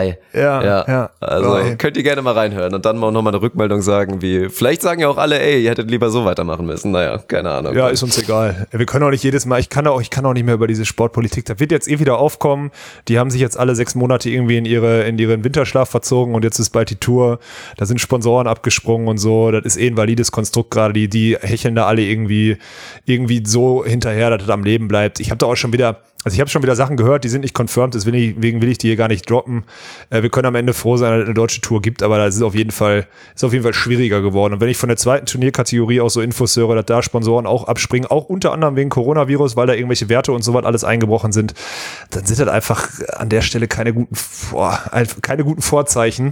Ja. Also könnt ihr gerne mal reinhören und dann mal nochmal eine Rückmeldung sagen, vielleicht sagen ja auch alle, ey, ihr hättet lieber so weitermachen müssen. Naja, keine Ahnung. Ja, ist uns egal. Wir können auch nicht jedes Mal, ich kann auch nicht mehr über diese Sportpolitik, da wird jetzt wieder aufkommen. Die haben sich jetzt alle 6 Monate irgendwie in ihren Winterschlaf verzogen und jetzt ist bald die Tour. Da sind Sponsoren abgesprungen und so. Das ist ein valides Konstrukt gerade. Die hecheln da alle irgendwie so hinterher, dass das am Leben bleibt. Ich habe schon wieder Sachen gehört, die sind nicht confirmed, deswegen will ich die hier gar nicht droppen. Wir können am Ende froh sein, dass es eine deutsche Tour gibt, aber das ist auf jeden Fall schwieriger geworden. Und wenn ich von der zweiten Turnierkategorie auch so Infos höre, dass da Sponsoren auch abspringen, auch unter anderem wegen Coronavirus, weil da irgendwelche Werte und so was alles eingebrochen sind, dann sind das einfach an der Stelle keine guten Vorzeichen.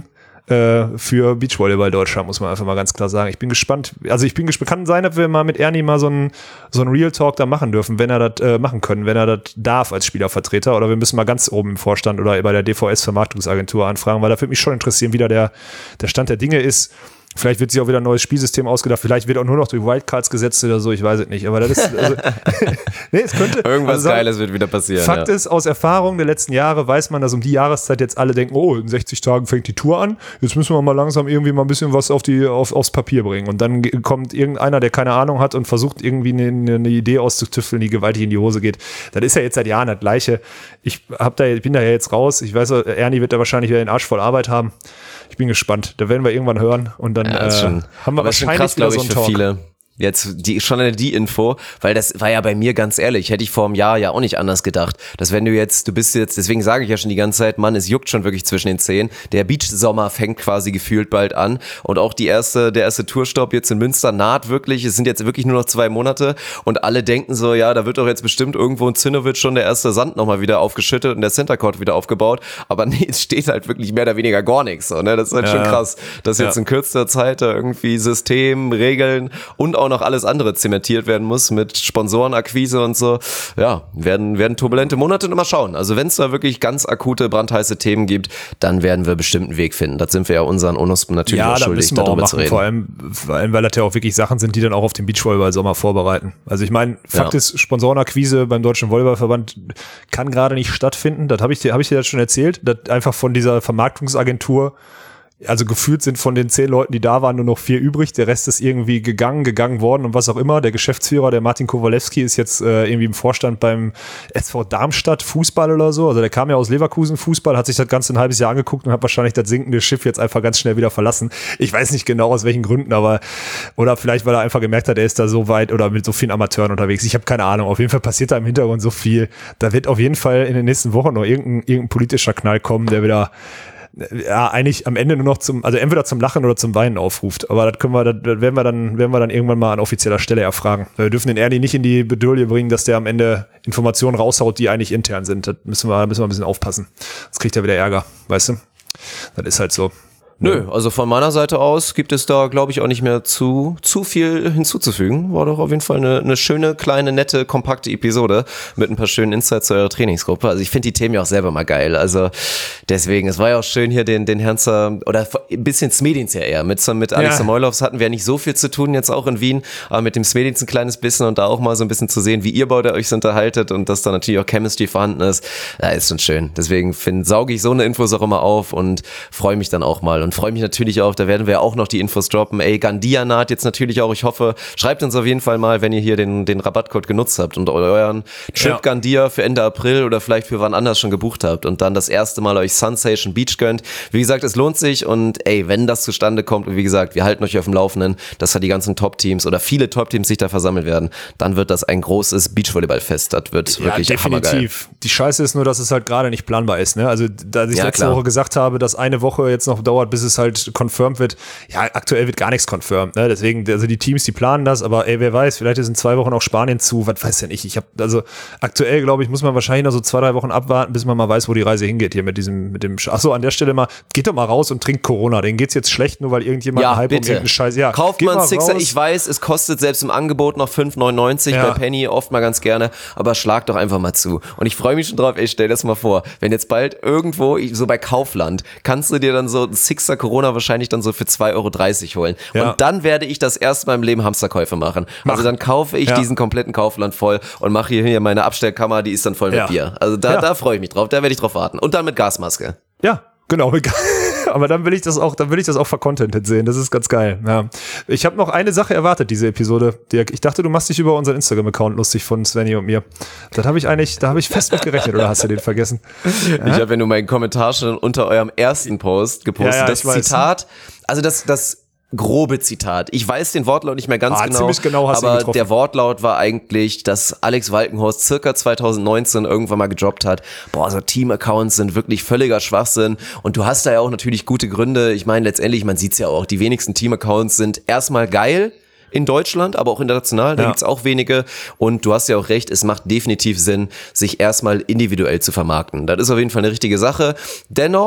für Beachvolleyball Deutschland, muss man einfach mal ganz klar sagen. Ich bin gespannt. Also kann sein, dass wir mal mit Ernie mal so einen Real Talk da machen dürfen, wenn er das machen können, wenn er das darf als Spielervertreter, oder wir müssen mal ganz oben im Vorstand oder bei der DVS Vermarktungsagentur anfragen, weil da würde mich schon interessieren, wie da der Stand der Dinge ist. Vielleicht wird sich auch wieder ein neues Spielsystem ausgedacht. Vielleicht wird auch nur noch durch Wildcards gesetzt oder so. Ich weiß es nicht. Aber das ist, also, nee, es könnte. Irgendwas Geiles wird wieder passieren. Fakt ist, aus Erfahrung der letzten Jahre weiß man, dass um die Jahreszeit jetzt alle denken, oh, in 60 Tagen fängt die Tour an. Jetzt müssen wir mal langsam irgendwie mal ein bisschen was aufs Papier bringen. Und dann kommt irgendeiner, der keine Ahnung hat und versucht irgendwie eine Idee auszutüfteln, die gewaltig in die Hose geht. Das ist ja jetzt seit Jahren das Gleiche. Ich bin da ja jetzt raus. Ich weiß, Ernie wird da wahrscheinlich wieder den Arsch voll Arbeit haben. Ich bin gespannt. Da werden wir irgendwann hören und dann haben wir wahrscheinlich krass, wieder so einen Talk. Für viele. Jetzt schon die Info, weil das war ja bei mir ganz ehrlich, hätte ich vor einem Jahr ja auch nicht anders gedacht, dass wenn du bist jetzt, deswegen sage ich ja schon die ganze Zeit, Mann, es juckt schon wirklich zwischen den Zehen, der Beach-Sommer fängt quasi gefühlt bald an und auch der erste Tourstopp jetzt in Münster naht wirklich, es sind jetzt wirklich nur noch 2 Monate und alle denken so, ja, da wird doch jetzt bestimmt irgendwo in Zinnowitz schon der erste Sand nochmal wieder aufgeschüttet und der Centercourt wieder aufgebaut, aber nee, es steht halt wirklich mehr oder weniger gar nichts, so, ne? Das ist halt schon krass, dass jetzt in kürzester Zeit da irgendwie System, Regeln und auch noch alles andere zementiert werden muss mit Sponsorenakquise und so. Ja, werden turbulente Monate und mal schauen. Also wenn es da wirklich ganz akute, brandheiße Themen gibt, dann werden wir bestimmt einen Weg finden. Das sind wir ja unseren Onus natürlich auch schuldig, darüber zu reden. Vor allem, weil das ja auch wirklich Sachen sind, die dann auch auf den Beachvolleyball-Sommer vorbereiten. Also ich meine, Fakt ist, Sponsorenakquise beim Deutschen Volleyballverband kann gerade nicht stattfinden. Das habe ich dir das schon erzählt, dass einfach von dieser Vermarktungsagentur, also gefühlt sind von den 10 Leuten, die da waren, nur noch 4 übrig. Der Rest ist irgendwie gegangen worden und was auch immer. Der Geschäftsführer, der Martin Kowalewski, ist jetzt irgendwie im Vorstand beim SV Darmstadt Fußball oder so. Also der kam ja aus Leverkusen Fußball, hat sich das Ganze ein halbes Jahr angeguckt und hat wahrscheinlich das sinkende Schiff jetzt einfach ganz schnell wieder verlassen. Ich weiß nicht genau aus welchen Gründen, aber oder vielleicht, weil er einfach gemerkt hat, er ist da so weit oder mit so vielen Amateuren unterwegs. Ich habe keine Ahnung. Auf jeden Fall passiert da im Hintergrund so viel. Da wird auf jeden Fall in den nächsten Wochen noch irgendein politischer Knall kommen, der wieder eigentlich am Ende nur noch also entweder zum Lachen oder zum Weinen aufruft. Aber das werden wir dann irgendwann mal an offizieller Stelle erfragen. Weil wir dürfen den Ernie nicht in die Bedouille bringen, dass der am Ende Informationen raushaut, die eigentlich intern sind. Das müssen wir ein bisschen aufpassen. Sonst kriegt er wieder Ärger, weißt du? Das ist halt so. Nö, also von meiner Seite aus gibt es da, glaube ich, auch nicht mehr zu viel hinzuzufügen. War doch auf jeden Fall eine schöne, kleine, nette, kompakte Episode mit ein paar schönen Insights zu eurer Trainingsgruppe. Also ich finde die Themen ja auch selber mal geil. Also deswegen, es war ja auch schön hier den Herrn oder ein bisschen Smedins ja eher. Mit Alex Samoilovs hatten wir ja nicht so viel zu tun jetzt auch in Wien, aber mit dem Smedins ein kleines bisschen und da auch mal so ein bisschen zu sehen, wie ihr beide euch so unterhaltet und dass da natürlich auch Chemistry vorhanden ist. Ja, ist schon schön. Deswegen sauge ich so eine Infos auch immer auf und freue mich dann auch mal. Und freue mich natürlich auch, da werden wir ja auch noch die Infos droppen. Gandia naht jetzt natürlich auch. Ich hoffe, schreibt uns auf jeden Fall mal, wenn ihr hier den Rabattcode genutzt habt und euren Trip Gandia für Ende April oder vielleicht für wann anders schon gebucht habt und dann das erste Mal euch Sunsation Beach gönnt. Wie gesagt, es lohnt sich und wenn das zustande kommt und wie gesagt, wir halten euch auf dem Laufenden, dass da die ganzen Top-Teams oder viele Top-Teams sich da versammelt werden, dann wird das ein großes Beachvolleyball-Fest. Das wird wirklich hammergeil. Definitiv. Die Scheiße ist nur, dass es halt gerade nicht planbar ist. Ne? Also da ich letzte Woche gesagt habe, dass eine Woche jetzt noch dauert, bis es halt confirmed wird. Ja, aktuell wird gar nichts confirmed. Ne? Deswegen, also die Teams, die planen das, aber wer weiß, vielleicht ist in 2 Wochen auch Spanien zu, was weiß denn ich. Aktuell, glaube ich, muss man wahrscheinlich noch so 2-3 Wochen abwarten, bis man mal weiß, wo die Reise hingeht hier mit dem Achso, an der Stelle mal, geht doch mal raus und trinkt Corona. Denen geht's jetzt schlecht, nur weil irgendjemand einen Hype um irgendeinen Scheiß. Ja, kauft man einen Sixer, ich weiß, es kostet selbst im Angebot noch 5,99 bei Penny, oft mal ganz gerne, aber schlag doch einfach mal zu. Und ich freue mich schon drauf, stell das mal vor, wenn jetzt bald irgendwo, so bei Kaufland, kannst du dir dann so einen Sixer Corona wahrscheinlich dann so für 2,30 € holen. Ja. Und dann werde ich das erste Mal im Leben Hamsterkäufe machen. Also dann kaufe ich diesen kompletten Kaufland voll und mache hier meine Abstellkammer, die ist dann voll mit Bier. Also da freue ich mich drauf, da werde ich drauf warten. Und dann mit Gasmaske. Ja, genau. Aber dann will ich das auch vercontentet sehen. Das ist ganz geil. Ja. Ich habe noch eine Sache erwartet, diese Episode. Dirk, ich dachte, du machst dich über unseren Instagram-Account lustig von Svenny und mir. Da habe ich fest mit gerechnet, oder hast du den vergessen? Ja? Ich habe ja nur meinen Kommentar schon unter eurem ersten Post gepostet. Das Zitat, also das grobe Zitat. Ich weiß den Wortlaut nicht mehr ganz genau, aber der Wortlaut war eigentlich, dass Alex Walkenhorst circa 2019 irgendwann mal gedroppt hat, so Team-Accounts sind wirklich völliger Schwachsinn und du hast da ja auch natürlich gute Gründe. Ich meine, letztendlich, man sieht's ja auch, die wenigsten Team-Accounts sind erstmal geil in Deutschland, aber auch international, da gibt's auch wenige und du hast ja auch recht, es macht definitiv Sinn, sich erstmal individuell zu vermarkten. Das ist auf jeden Fall eine richtige Sache. Dennoch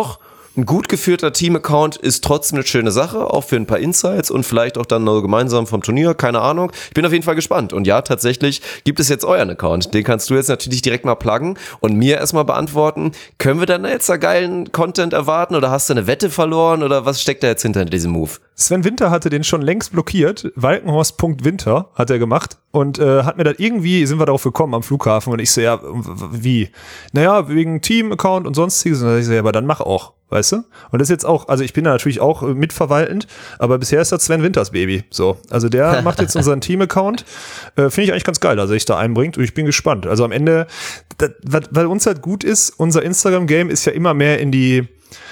ein gut geführter Team-Account ist trotzdem eine schöne Sache, auch für ein paar Insights und vielleicht auch dann noch gemeinsam vom Turnier, keine Ahnung. Ich bin auf jeden Fall gespannt. Und ja, tatsächlich gibt es jetzt euren Account. Den kannst du jetzt natürlich direkt mal pluggen und mir erstmal beantworten, können wir dann jetzt da geilen Content erwarten oder hast du eine Wette verloren oder was steckt da jetzt hinter diesem Move? Sven Winter hatte den schon längst blockiert. Walkenhorst.winter hat er gemacht und hat mir dann irgendwie, sind wir darauf gekommen am Flughafen und ich so, ja, wie? Naja, wegen Team-Account und sonstiges. Und dann ich so, ja, aber dann mach auch, weißt du? Und das ist jetzt auch, also ich bin da natürlich auch mitverwaltend, aber bisher ist das Sven Winters Baby. So, also der macht jetzt unseren Team-Account. Finde ich eigentlich ganz geil, dass er sich da einbringt und ich bin gespannt. Also am Ende, weil uns halt gut ist, unser Instagram-Game ist ja immer mehr in die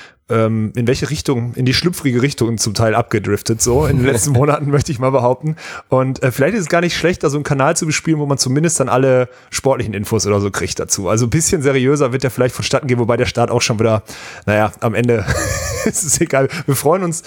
in welche Richtung, in die schlüpfrige Richtung zum Teil abgedriftet, so in den letzten Monaten, möchte ich mal behaupten. Und vielleicht ist es gar nicht schlecht, da so einen Kanal zu bespielen, wo man zumindest dann alle sportlichen Infos oder so kriegt dazu. Also ein bisschen seriöser wird der vielleicht vonstatten gehen, wobei der Start auch schon wieder, naja, am Ende ist es egal. Wir freuen uns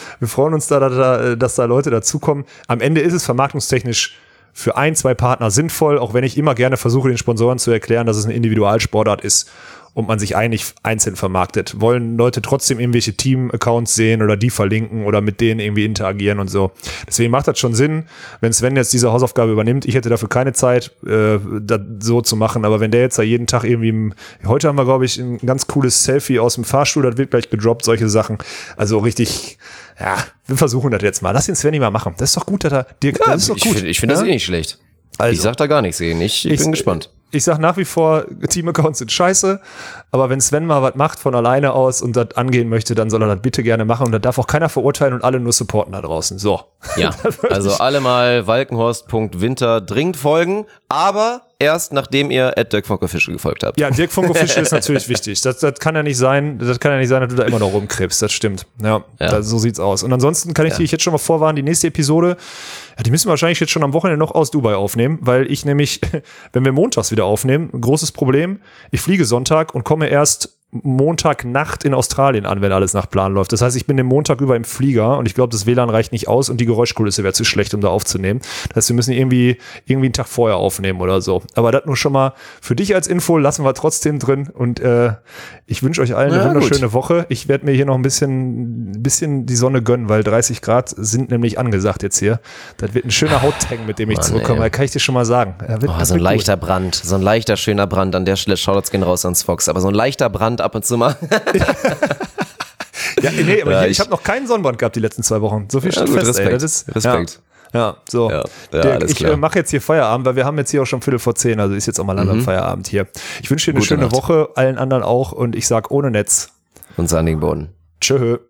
da, dass da Leute dazukommen. Am Ende ist es vermarktungstechnisch für 1-2 Partner sinnvoll, auch wenn ich immer gerne versuche, den Sponsoren zu erklären, dass es eine Individualsportart ist und man sich eigentlich einzeln vermarktet. Wollen Leute trotzdem irgendwelche Team-Accounts sehen oder die verlinken oder mit denen irgendwie interagieren und so. Deswegen macht das schon Sinn, wenn Sven jetzt diese Hausaufgabe übernimmt. Ich hätte dafür keine Zeit, das so zu machen, aber wenn der jetzt da jeden Tag irgendwie, heute haben wir, glaube ich, ein ganz cooles Selfie aus dem Fahrstuhl, das wird gleich gedroppt, solche Sachen. Also richtig, ja, wir versuchen das jetzt mal. Lass den Sven mal machen. Das ist doch gut, dass er Dirk, Ja, das ist doch gut. Ich finde das eh nicht schlecht. Also, ich sag da gar nichts gegen. Ich bin gespannt. Ich sag nach wie vor, Team-Accounts sind scheiße, aber wenn Sven mal was macht von alleine aus und das angehen möchte, dann soll er das bitte gerne machen und da darf auch keiner verurteilen und alle nur supporten da draußen. So. Ja, also alle mal Walkenhorst.winter dringend folgen, aber erst nachdem ihr @DirkVonkoFischl gefolgt habt. Ja, Dirk Vonkofischl ist natürlich wichtig. Das kann ja nicht sein, dass du da immer noch rumkrebst. Das stimmt. Ja. So sieht's aus. Und ansonsten kann ich dich jetzt schon mal vorwarnen, die nächste Episode, die müssen wir wahrscheinlich jetzt schon am Wochenende noch aus Dubai aufnehmen, weil ich nämlich, wenn wir montags wieder aufnehmen, ein großes Problem, ich fliege Sonntag und komme erst Montagnacht in Australien an, wenn alles nach Plan läuft. Das heißt, ich bin den Montag über im Flieger und ich glaube, das WLAN reicht nicht aus und die Geräuschkulisse wäre zu schlecht, um da aufzunehmen. Das heißt, wir müssen irgendwie einen Tag vorher aufnehmen oder so. Aber das nur schon mal für dich als Info, lassen wir trotzdem drin und ich wünsche euch allen eine wunderschöne Woche. Ich werde mir hier noch ein bisschen die Sonne gönnen, weil 30 Grad sind nämlich angesagt jetzt hier. Das wird ein schöner Hauttang, mit dem ich zurückkomme. Da kann ich dir schon mal sagen. So ein leichter Brand, so ein leichter, schöner Brand. An der Stelle Shoutouts gehen raus ans Fox. Aber so ein leichter Brand ab und zu mal. Ja, nee, aber ich habe noch keinen Sonnenbrand gehabt die letzten 2 Wochen. So viel steht fest, Respekt. ey. Das ist, Respekt. Ja, so. Ja, Dirk, alles klar. ich mache jetzt hier Feierabend, weil wir haben jetzt hier auch schon 9:45, also ist jetzt auch mal langsam Feierabend hier. Ich wünsche dir eine Gute schöne Nacht. Woche, allen anderen auch und ich sag ohne Netz. Und sandigen Boden. Tschö.